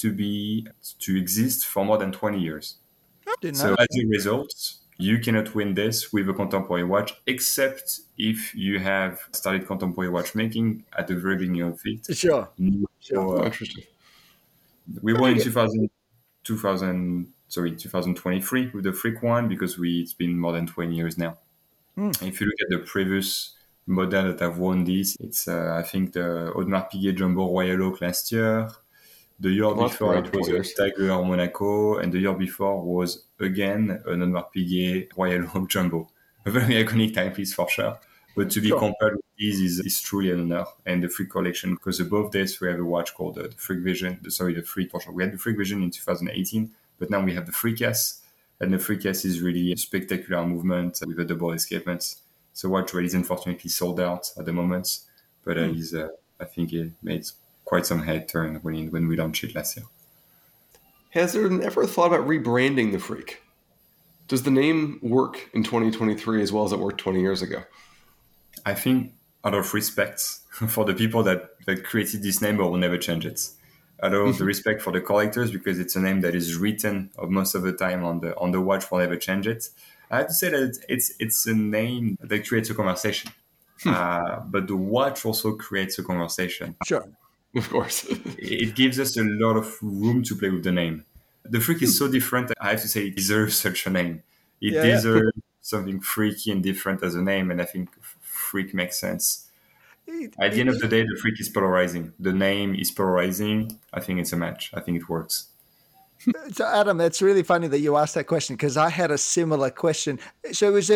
to exist for more than 20 years. So as a result, you cannot win this with a contemporary watch, except if you have started contemporary watchmaking at the very beginning of it. Sure. Interesting. We won in 2023 with the Freak 1 because it's been more than 20 years now. If you look at the previous model that have won this, it's I think the Audemars Piguet Jumbo Royal Oak last year. The year before it was a Tiger Monaco, and the year before was again an Audemars Piguet Royal Oak Jumbo. A very iconic timepiece for sure, but to be compared with this is truly an honor. And the Freak collection, because above this, we have a watch called the Freak Vision. The Freak for sure. We had the Freak Vision in 2018, but now we have the Freak S. And the Freak S is really a spectacular movement with a double escapement. So watch is unfortunately sold out at the moment, but I think it made quite some head turn when we launched it last year. Has there ever thought about rebranding the Freak? Does the name work in 2023 as well as it worked 20 years ago? I think out of respect for the people that created this name, I will never change it. Out of the respect for the collectors, because it's a name that is written most of the time on the watch, we'll never change it. I have to say that it's a name that creates a conversation. But the watch also creates a conversation. Sure. Of course. It gives us a lot of room to play with the name. The Freak is so different. I have to say it deserves such a name. It deserves something freaky and different as a name, and I think Freak makes sense. At the end of the day, the Freak is polarizing. The name is polarizing. I think it's a match. I think it works. So, Adam, it's really funny that you asked that question because I had a similar question. So does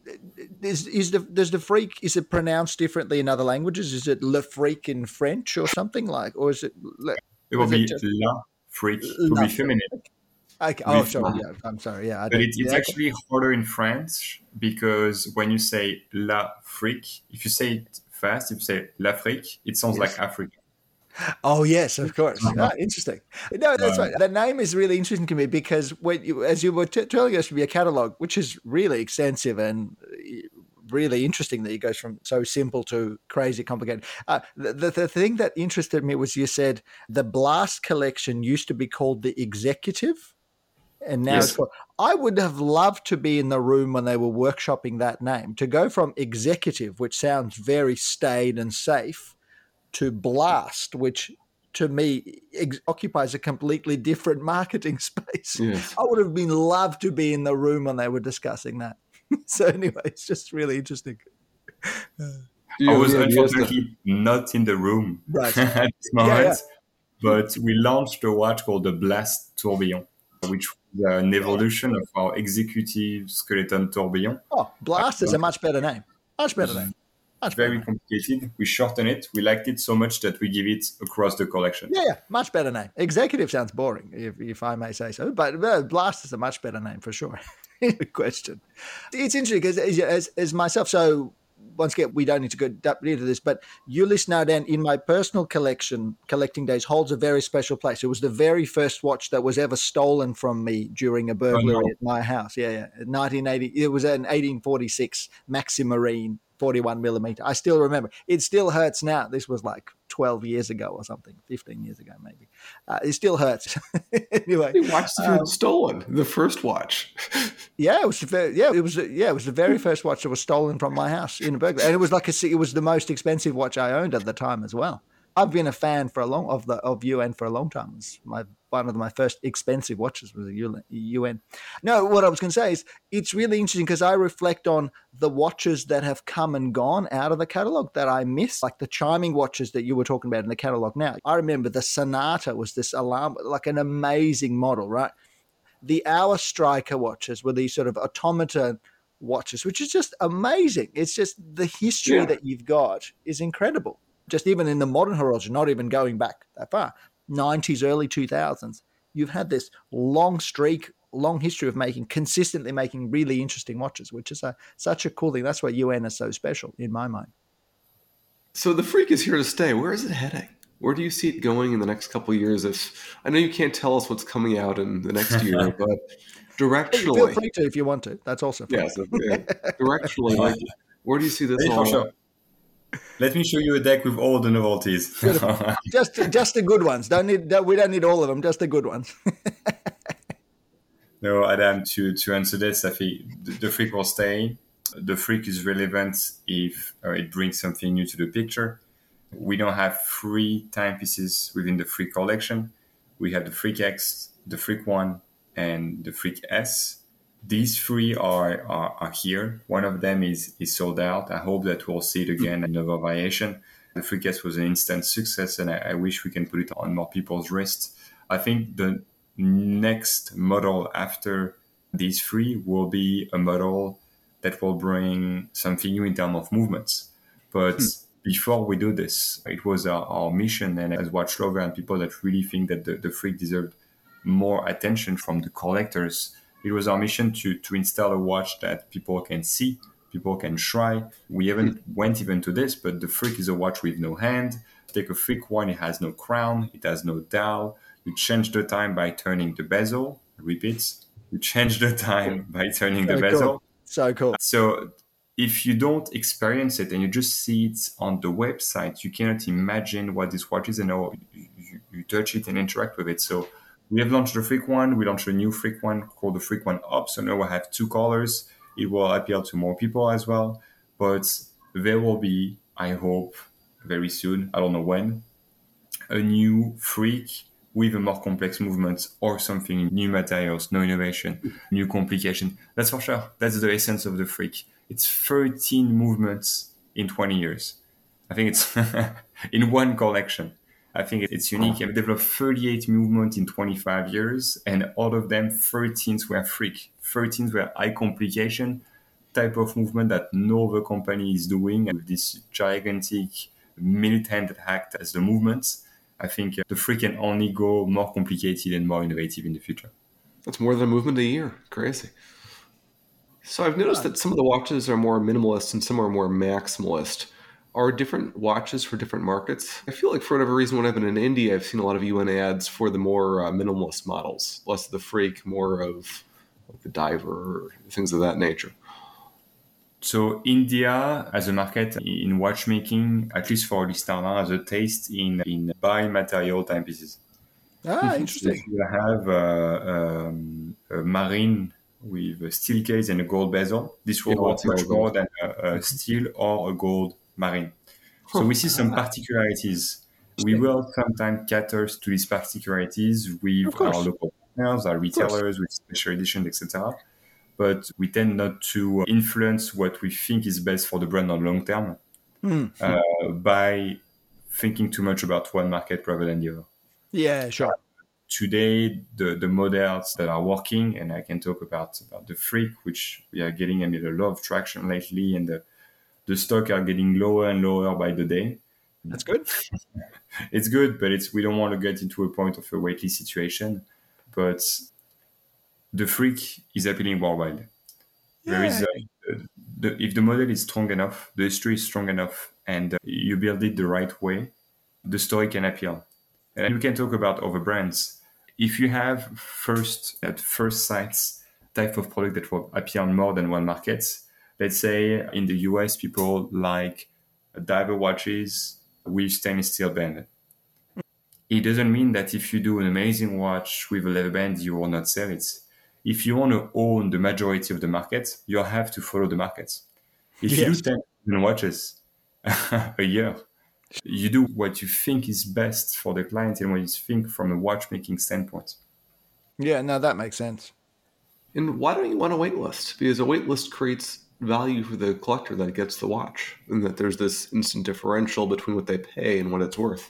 the Freak, is it pronounced differently in other languages? Is it Le Freak in French or something like, or is it? It will be La Freak. It will be feminine. Okay. Oh, sorry. Yeah, I'm sorry. Yeah, but it's actually harder in French because when you say La Freak, if you say it fast, if you say L'Afrique, it sounds like Africa. Oh, yes, of course. Interesting. No, that's right. The name is really interesting to me because when as you were telling us from your catalog, which is really extensive and really interesting that it goes from so simple to crazy complicated. The thing that interested me was you said the Blast collection used to be called the Executive. And now it's called, I would have loved to be in the room when they were workshopping that name. To go from Executive, which sounds very staid and safe, to Blast, which to me occupies a completely different marketing space. Yes. I would have been loved to be in the room when they were discussing that. So anyway, it's just really interesting. I was unfortunately not in the room at this moment, but we launched a watch called the Blast Tourbillon, which was an evolution of our Executive Skeleton Tourbillon. Oh, Blast is a much better name. Much better name. Very complicated. We shorten it. We liked it so much that we give it across the collection. Yeah, much better name. Executive sounds boring, if I may say so. But Blast is a much better name for sure. Question. It's interesting because as myself, so once again, we don't need to go into this, but Ulysse Nardin in my personal collecting days, holds a very special place. It was the very first watch that was ever stolen from me during a burglary at my house. 1980. It was an 1846 Maximarine 41 millimeter. I still remember. It still hurts now. This was like 12 years ago or something, 15 years ago maybe. It still hurts. Anyway, the watch that was stolen. The first watch. It was the very first watch that was stolen from my house in a burglary, and it was it was the most expensive watch I owned at the time as well. I've been a fan of UN for a long time. It was one of my first expensive watches was a UN. No, what I was going to say is it's really interesting because I reflect on the watches that have come and gone out of the catalog that I miss, like the chiming watches that you were talking about in the catalog now. I remember the Sonata was this alarm, like an amazing model, right? The Hour Striker watches were these sort of automaton watches, which is just amazing. It's just the history that you've got is incredible. Just even in the modern horizon, not even going back that far, 90s, early 2000s, you've had this long history of consistently making really interesting watches, which is such a cool thing. That's why UN is so special in my mind. So the Freak is here to stay. Where is it heading? Where do you see it going in the next couple of years? I know you can't tell us what's coming out in the next year, but directionally. Feel free to if you want to. That's also fun. Directionally, where do you see this all? Sure. Let me show you a deck with all the novelties. just the good ones. We don't need all of them. Just the good ones. No, Adam. To answer this, I think the Freak will stay. The Freak is relevant if it brings something new to the picture. We don't have 3 timepieces within the Freak collection. We have the Freak X, the Freak One, and the Freak S. These 3 are here. One of them is sold out. I hope that we'll see it again in another variation. The Freak S was an instant success, and I wish we can put it on more people's wrists. I think the next model after these 3 will be a model that will bring something new in terms of movements. But before we do this, it was our mission, and as watch lover and people that really think that the Freak deserved more attention from the collectors, it was our mission to install a watch that people can see, people can try. We haven't went even to this, but the Freak is a watch with no hand. Take a Freak one, it has no crown, it has no dial. You change the time by turning the bezel. Repeat, you change the time by turning the bezel. Cool. So cool. So if you don't experience it and you just see it on the website, you cannot imagine what this watch is and how you touch it and interact with it. So we have launched the Freak one. We launched a new Freak one called the Freak one Up. So now we have 2 colors. It will appeal to more people as well. But there will be, I hope, very soon, I don't know when, a new Freak with a more complex movement or something, new materials, no innovation, new complication. That's for sure. That's the essence of the Freak. It's 13 movements in 20 years. I think it's in one collection. I think it's unique. I've developed 38 movements in 25 years, and all of them, 13 were Freak. 13 were high complication type of movement that no other company is doing with this gigantic militant act as the movements. I think the Freak can only go more complicated and more innovative in the future. That's more than a movement a year. Crazy. So I've noticed that some of the watches are more minimalist and some are more maximalist. Are different watches for different markets? I feel like for whatever reason, when I've been in India, I've seen a lot of UN ads for the more minimalist models, less of the Freak, more of the Diver, things of that nature. So India as a market in watchmaking, at least for Listana, has a taste in bi-material timepieces. Interesting. So you have a marine with a steel case and a gold bezel. This will work much more than a steel or a gold marine. So we see some particularities. We will sometimes cater to these particularities with our local partners, our retailers, with special editions, etc. But we tend not to influence what we think is best for the brand on long term by thinking too much about one market rather than the other. Yeah, sure. Today, the models that are working, and I can talk about the Freak, which we are getting a lot of traction lately, and the stock are getting lower and lower by the day. That's good. It's good, but we don't want to get into a point of a waitlist situation. But the Freak is appealing worldwide. Yeah. There is if the model is strong enough, the history is strong enough, and you build it the right way, the story can appeal. And you can talk about other brands. If you have at first sights type of product that will appeal on more than one market, let's say in the US, people like diver watches with stainless steel band. It doesn't mean that if you do an amazing watch with a leather band, you will not sell it. If you want to own the majority of the market, you have to follow the market. If you do 10 watches a year, you do what you think is best for the client and what you think from a watchmaking standpoint. Yeah, no, that makes sense. And why don't you want a wait list? Because a wait list creates value for the collector that gets the watch, and that there's this instant differential between what they pay and what it's worth.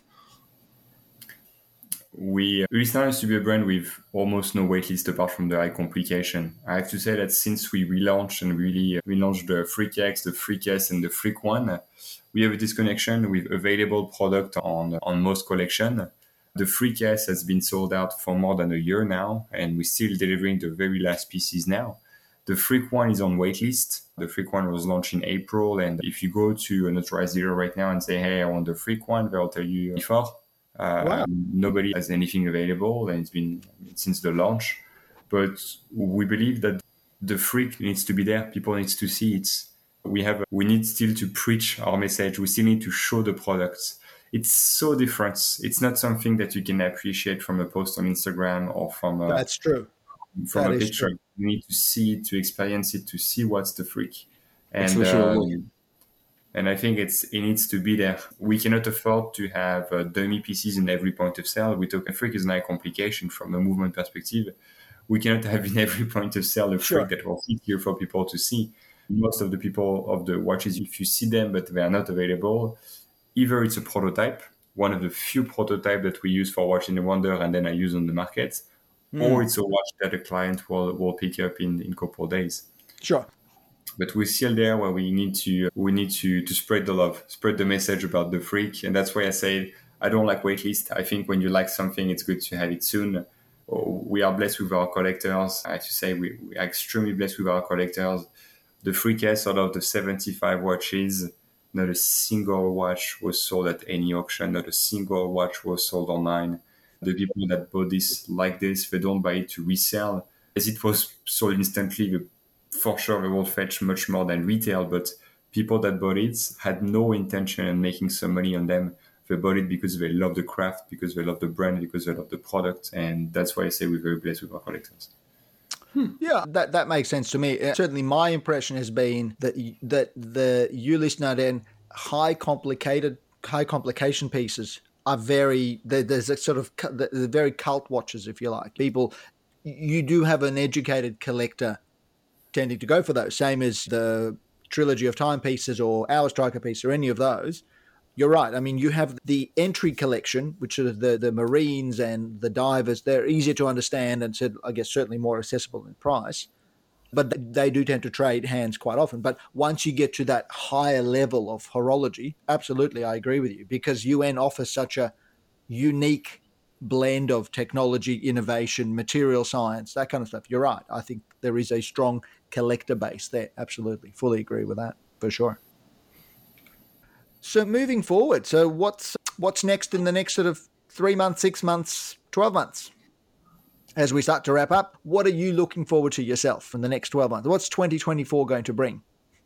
We started to be a brand with almost no waitlist apart from the high complication. I have to say that since we relaunched and we launched the Freak X, the Freak S, and the Freak One, we have a disconnection with available product on most collection. The Freak S has been sold out for more than a year now, and we're still delivering the very last pieces now. The Freak One is on waitlist. The Freak One was launched in April, and if you go to an authorized dealer right now and say, hey, I want the Freak One, they'll tell you before. Wow. Nobody has anything available, and it's been since the launch. But we believe that the Freak needs to be there. People need to see it. We need still to preach our message. We still need to show the products. It's so different. It's not something that you can appreciate from a post on Instagram or from that's true. From a picture. True. You need to see it, to experience it, to see what's the Freak. And I think it needs to be there. We cannot afford to have dummy pieces in every point of sale. We talk a Freak is not a complication from a movement perspective. We cannot have in every point of sale a Freak that will sit here for people to see. Most of the people of the watches, if you see them but they are not available, either it's a prototype, one of the few prototypes that we use for Watch in the Wonder and then I use on the market, or it's a watch that a client will pick up in a couple of days. Sure. but we're still there where we need to spread the love, spread the message about the Freak. And that's why I say I don't like waitlist. I think when you like something, it's good to have it soon. We are blessed with our collectors. I have to say we are extremely blessed with our collectors. The Freak S, out of the 75 watches, not a single watch was sold at any auction. Not a single watch was sold online. The people that bought this like this, they don't buy it to resell. As it was sold instantly, for sure they will fetch much more than retail, but people that bought it had no intention of making some money on them. They bought it because they love the craft, because they love the brand, because they love the product. And that's why I say we're very blessed with our collectors. Yeah, that makes sense to me. Certainly my impression has been that the Ulysse Nardin high complication pieces are there's a sort of the very cult watches, if you like. People, you do have an educated collector tending to go for those, same as the Trilogy of Timepieces or Hour Striker piece or any of those. You're right. I mean, you have the entry collection, which are the Marines and the divers. They're easier to understand and, I guess, certainly more accessible in price. But they do tend to trade hands quite often. But once you get to that higher level of horology, absolutely, I agree with you, because UN offers such a unique blend of technology, innovation, material science, that kind of stuff. You're right. I think there is a strong collector base there. Absolutely. Fully agree with that, for sure. So moving forward, so what's next in the next sort of 3 months, 6 months, 12 months? As we start to wrap up, what are you looking forward to yourself in the next 12 months? What's 2024 going to bring?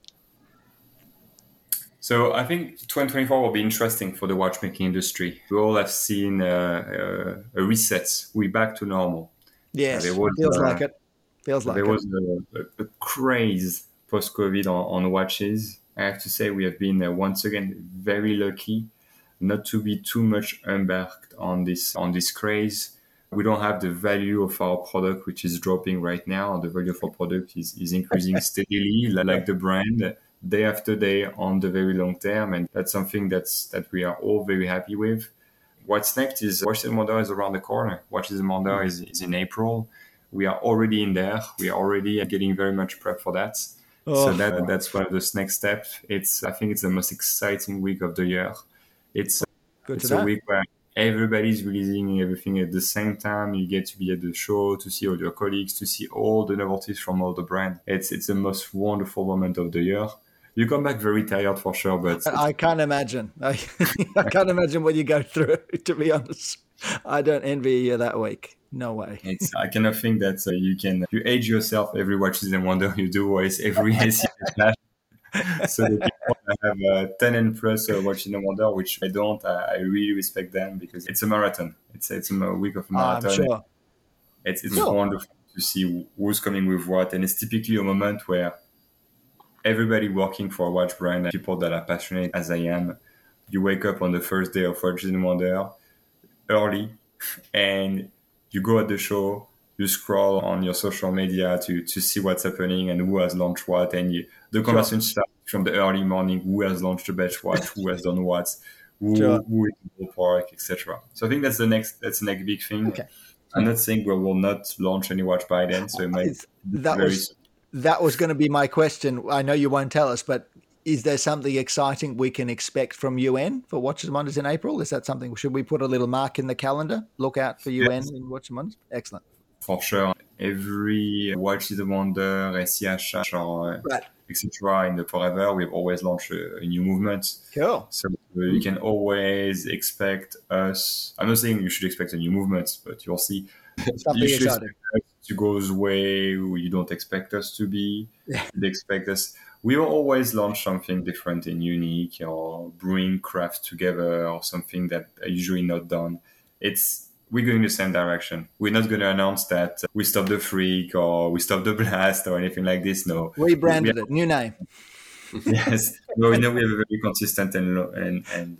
So I think 2024 will be interesting for the watchmaking industry. We all have seen a reset. We're back to normal. Yes, feels like it. There was a craze post-COVID on watches. I have to say we have been once again very lucky not to be too much embarked on this craze. We don't have the value of our product, which is dropping right now. The value of our product is increasing steadily, like the brand, day after day on the very long term. And that's something that we are all very happy with. What's next is Watches and Wonders is around the corner. Watches and Wonders is in April. We are already in there. We are already getting very much prep for that. So that's one of the next steps. I think it's the most exciting week of the year. It's a week where everybody's releasing everything at the same time. You get to be at the show, to see all your colleagues, to see all the novelties from all the brands. It's the most wonderful moment of the year. You come back very tired for sure, but I can't imagine. I can't imagine what you go through, to be honest. I don't envy you that week. No way. I kind of think that you age yourself every Watches and Wonder you do, or every SCH. So the people that have 10 and plus Watches and Wonder, which I don't, I really respect them, because it's a marathon. It's a week of a marathon. I'm sure. It's wonderful to see who's coming with what, and it's typically a moment where everybody working for a watch brand, people that are passionate as I am, you wake up on the first day of Watches and Wonder early, and you go at the show, you scroll on your social media to see what's happening and who has launched what, and the conversation starts from the early morning, who has launched the best watch, who has done what, who is in the park, etc. So I think that's the next big thing. Okay. I'm not saying we will not launch any watch by then, so it might that was going to be my question. I know you won't tell us, but is there something exciting we can expect from UN for Watches and Wonders in April? Is that something? Should we put a little mark in the calendar? Look out for UN in Watches and Wonders. Excellent. For sure. Every Watches and Wonder, SCH, etc. in the forever, we've always launched a new movement. Cool. So you can always expect us. I'm not saying you should expect a new movement, but you'll see. You should expect us to go the way you don't expect us to be. They expect us. We will always launch something different and unique, or bring craft together, or something that are usually not done. We're going the same direction. We're not going to announce that we stopped the Freak or we stopped the Blast or anything like this. No. Rebranded it. New name. Yes. No, we know we have a very consistent and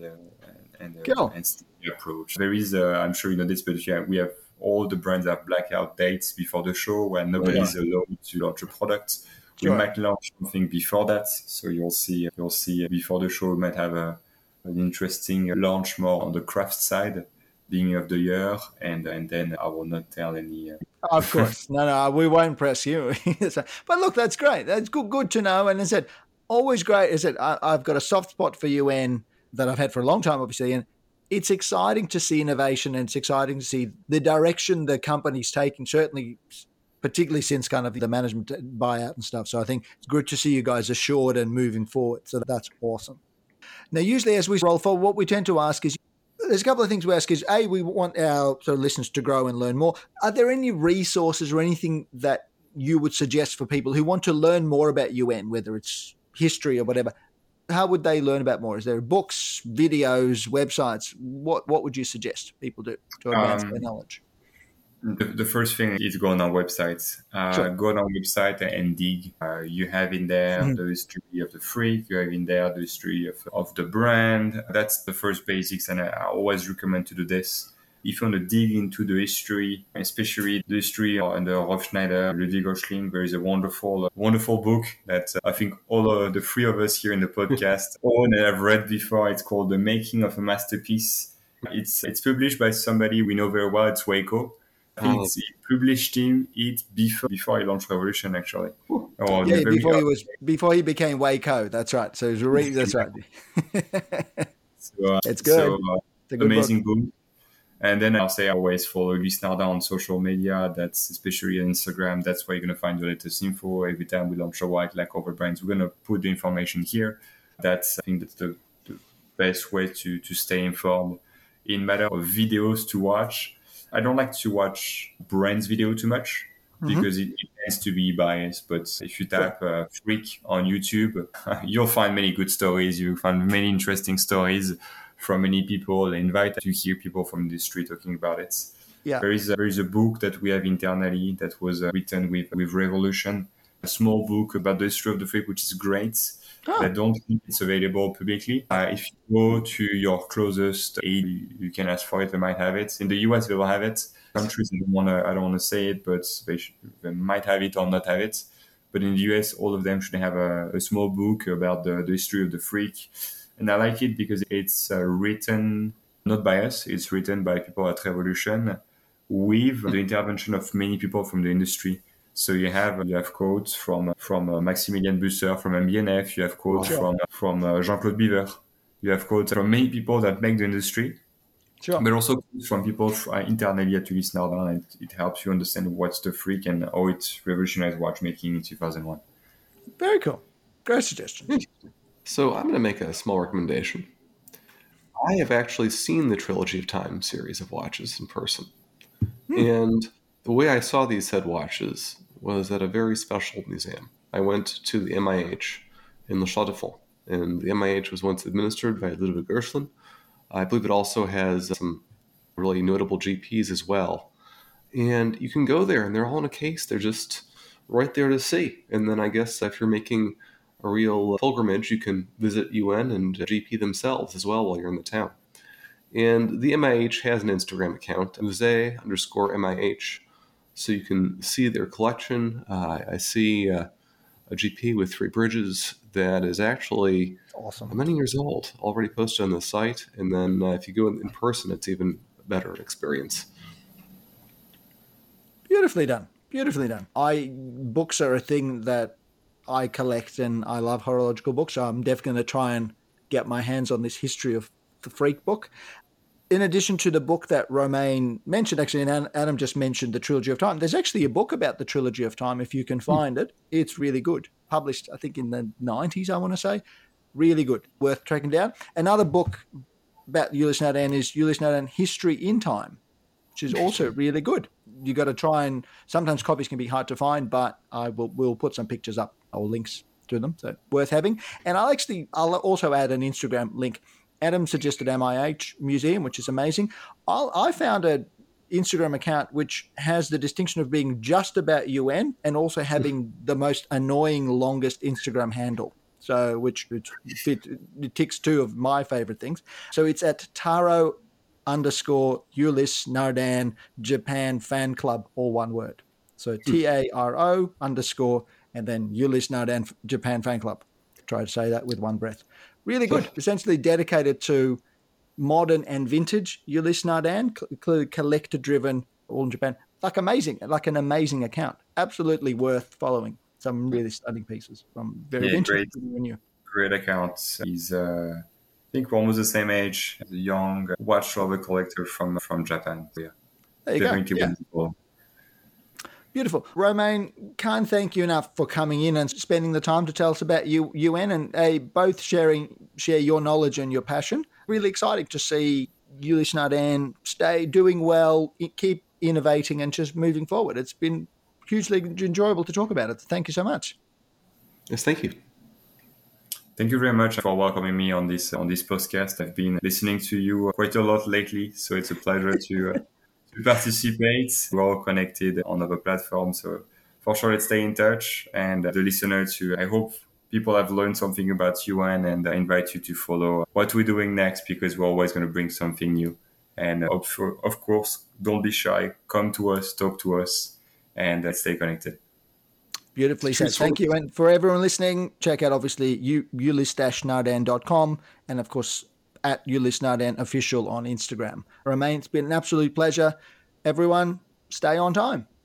steady approach. There is, I'm sure you know this, but we have all the brands have blackout dates before the show where nobody is allowed to launch a product. Sure. We might launch something before that. So you'll see before the show, we might have an interesting launch more on the craft side. beginning of the year, and then I will not tell any. Of course. No, we won't press you. But look, that's great. That's good to know. And as I said, always great. As I said, I've got a soft spot for UN that I've had for a long time, obviously. And it's exciting to see innovation, and it's exciting to see the direction the company's taking, certainly, particularly since kind of the management buyout and stuff. So I think it's good to see you guys assured and moving forward. So that's awesome. Now, usually as we roll forward, what we tend to ask is, there's a couple of things we ask is, A, we want our sort of listeners to grow and learn more. Are there any resources or anything that you would suggest for people who want to learn more about UN, whether it's history or whatever? How would they learn about more? Is there books, videos, websites? What would you suggest people do to advance their knowledge? The first thing is go on our website. Sure. Go on our website and dig. You have in there the history of the freak. You have in there the history of the brand. That's the first basics, and I always recommend to do this. If you want to dig into the history, especially the history under Rolf Schneider, Ludwig Oechling, there is a wonderful book that I think all the three of us here in the podcast own and have read before. It's called The Making of a Masterpiece. It's published by somebody we know very well. It's Waco. He published it before he launched Revolution, actually. Before he became Waco. That's right. So that's right. So, it's good. So, it's a good amazing book. And then I'll say I always follow Ulysse Nardin on social media. That's especially on Instagram. That's where you're going to find the latest info. Every time we launch a white like other brands, we're going to put the information here. I think that's the best way to stay informed. In matter of videos to watch, I don't like to watch brands video too much because it tends to be biased. But if you type freak on YouTube, you'll find many good stories. You'll find many interesting stories from many people. I invite to hear people from the industry talking about it. Yeah. There is a book that we have internally that was written with Revolution, a small book about the history of the freak, which is great. I don't think it's available publicly. If you go to your closest aid, you can ask for it. They might have it. In the US, they will have it. Countries, I don't want to say it, but they might have it or not have it. But in the US, all of them should have a small book about the history of the freak. And I like it because it's written not by us. It's written by people at Revolution with the intervention of many people from the industry. So you have quotes from Maximilian Busser from MBNF. You have quotes from Jean-Claude Biver. You have quotes from many people that make the industry, but also quotes from people internally at Ulysse Nardin. And it helps you understand what's the freak and how it revolutionized watchmaking in 2001. Very cool. Great suggestion. So I'm going to make a small recommendation. I have actually seen the Trilogy of Time series of watches in person. And the way I saw these head watches was at a very special museum. I went to the MIH in Le Château, and the MIH was once administered by Ludwig Oechling. I believe it also has some really notable GPs as well. And you can go there, and they're all in a case. They're just right there to see. And then I guess if you're making a real pilgrimage, you can visit UN and GP themselves as well while you're in the town. And the MIH has an Instagram account, Musée_MIH. So you can see their collection. I see a GP with 3 bridges that is actually awesome. Many years old, already posted on the site. And then if you go in person, it's even better experience. Beautifully done. Beautifully done. Books are a thing that I collect, and I love horological books. So I'm definitely going to try and get my hands on this history of the freak book. In addition to the book that Romain mentioned, actually, and Adam just mentioned the Trilogy of Time, there's actually a book about the Trilogy of Time. If you can find it, it's really good. Published, I think, in the 90s, I want to say. Really good. Worth tracking down. Another book about Ulysse Nardin is Ulysse Nardin History in Time, which is also really good. You got to try, and sometimes copies can be hard to find, but we'll put some pictures up or links to them. So worth having. And I'll also add an Instagram link. Adam suggested MIH Museum, which is amazing. I found an Instagram account which has the distinction of being just about UN and also having the most annoying longest Instagram handle. So it ticks 2 of my favorite things. So it's at Taro_Ulysse Nardin Japan Fan Club, all one word. So TARO_ and then Ulysse Nardin Japan Fan Club. Try to say that with one breath. Really good. Essentially dedicated to modern and vintage Ulysse Nardin, clearly collector-driven, all in Japan. Like an amazing account. Absolutely worth following. Some really stunning pieces from very vintage to new. Great accounts. He's, I think, we're almost the same age. He's a young watch lover collector from Japan. So, yeah, there you definitely go. Yeah. Beautiful. Romain, can't thank you enough for coming in and spending the time to tell us about UN and both share your knowledge and your passion. Really exciting to see Ulysse Nardin stay doing well, keep innovating and just moving forward. It's been hugely enjoyable to talk about it. Thank you so much. Yes, thank you. Thank you very much for welcoming me on this podcast. I've been listening to you quite a lot lately, so it's a pleasure to participate. We're all connected on other platforms, so for sure, let's stay in touch. And the listeners, I hope people have learned something about UN, and I invite you to follow what we're doing next, because we're always going to bring something new. And of course, don't be shy. Come to us, talk to us, and let's stay connected. Beautifully said. Thank you. And for everyone listening, check out obviously ulysse-nardin.com and of course at Ulysse Nardin official on Instagram. Romain, it's been an absolute pleasure. Everyone, stay on time.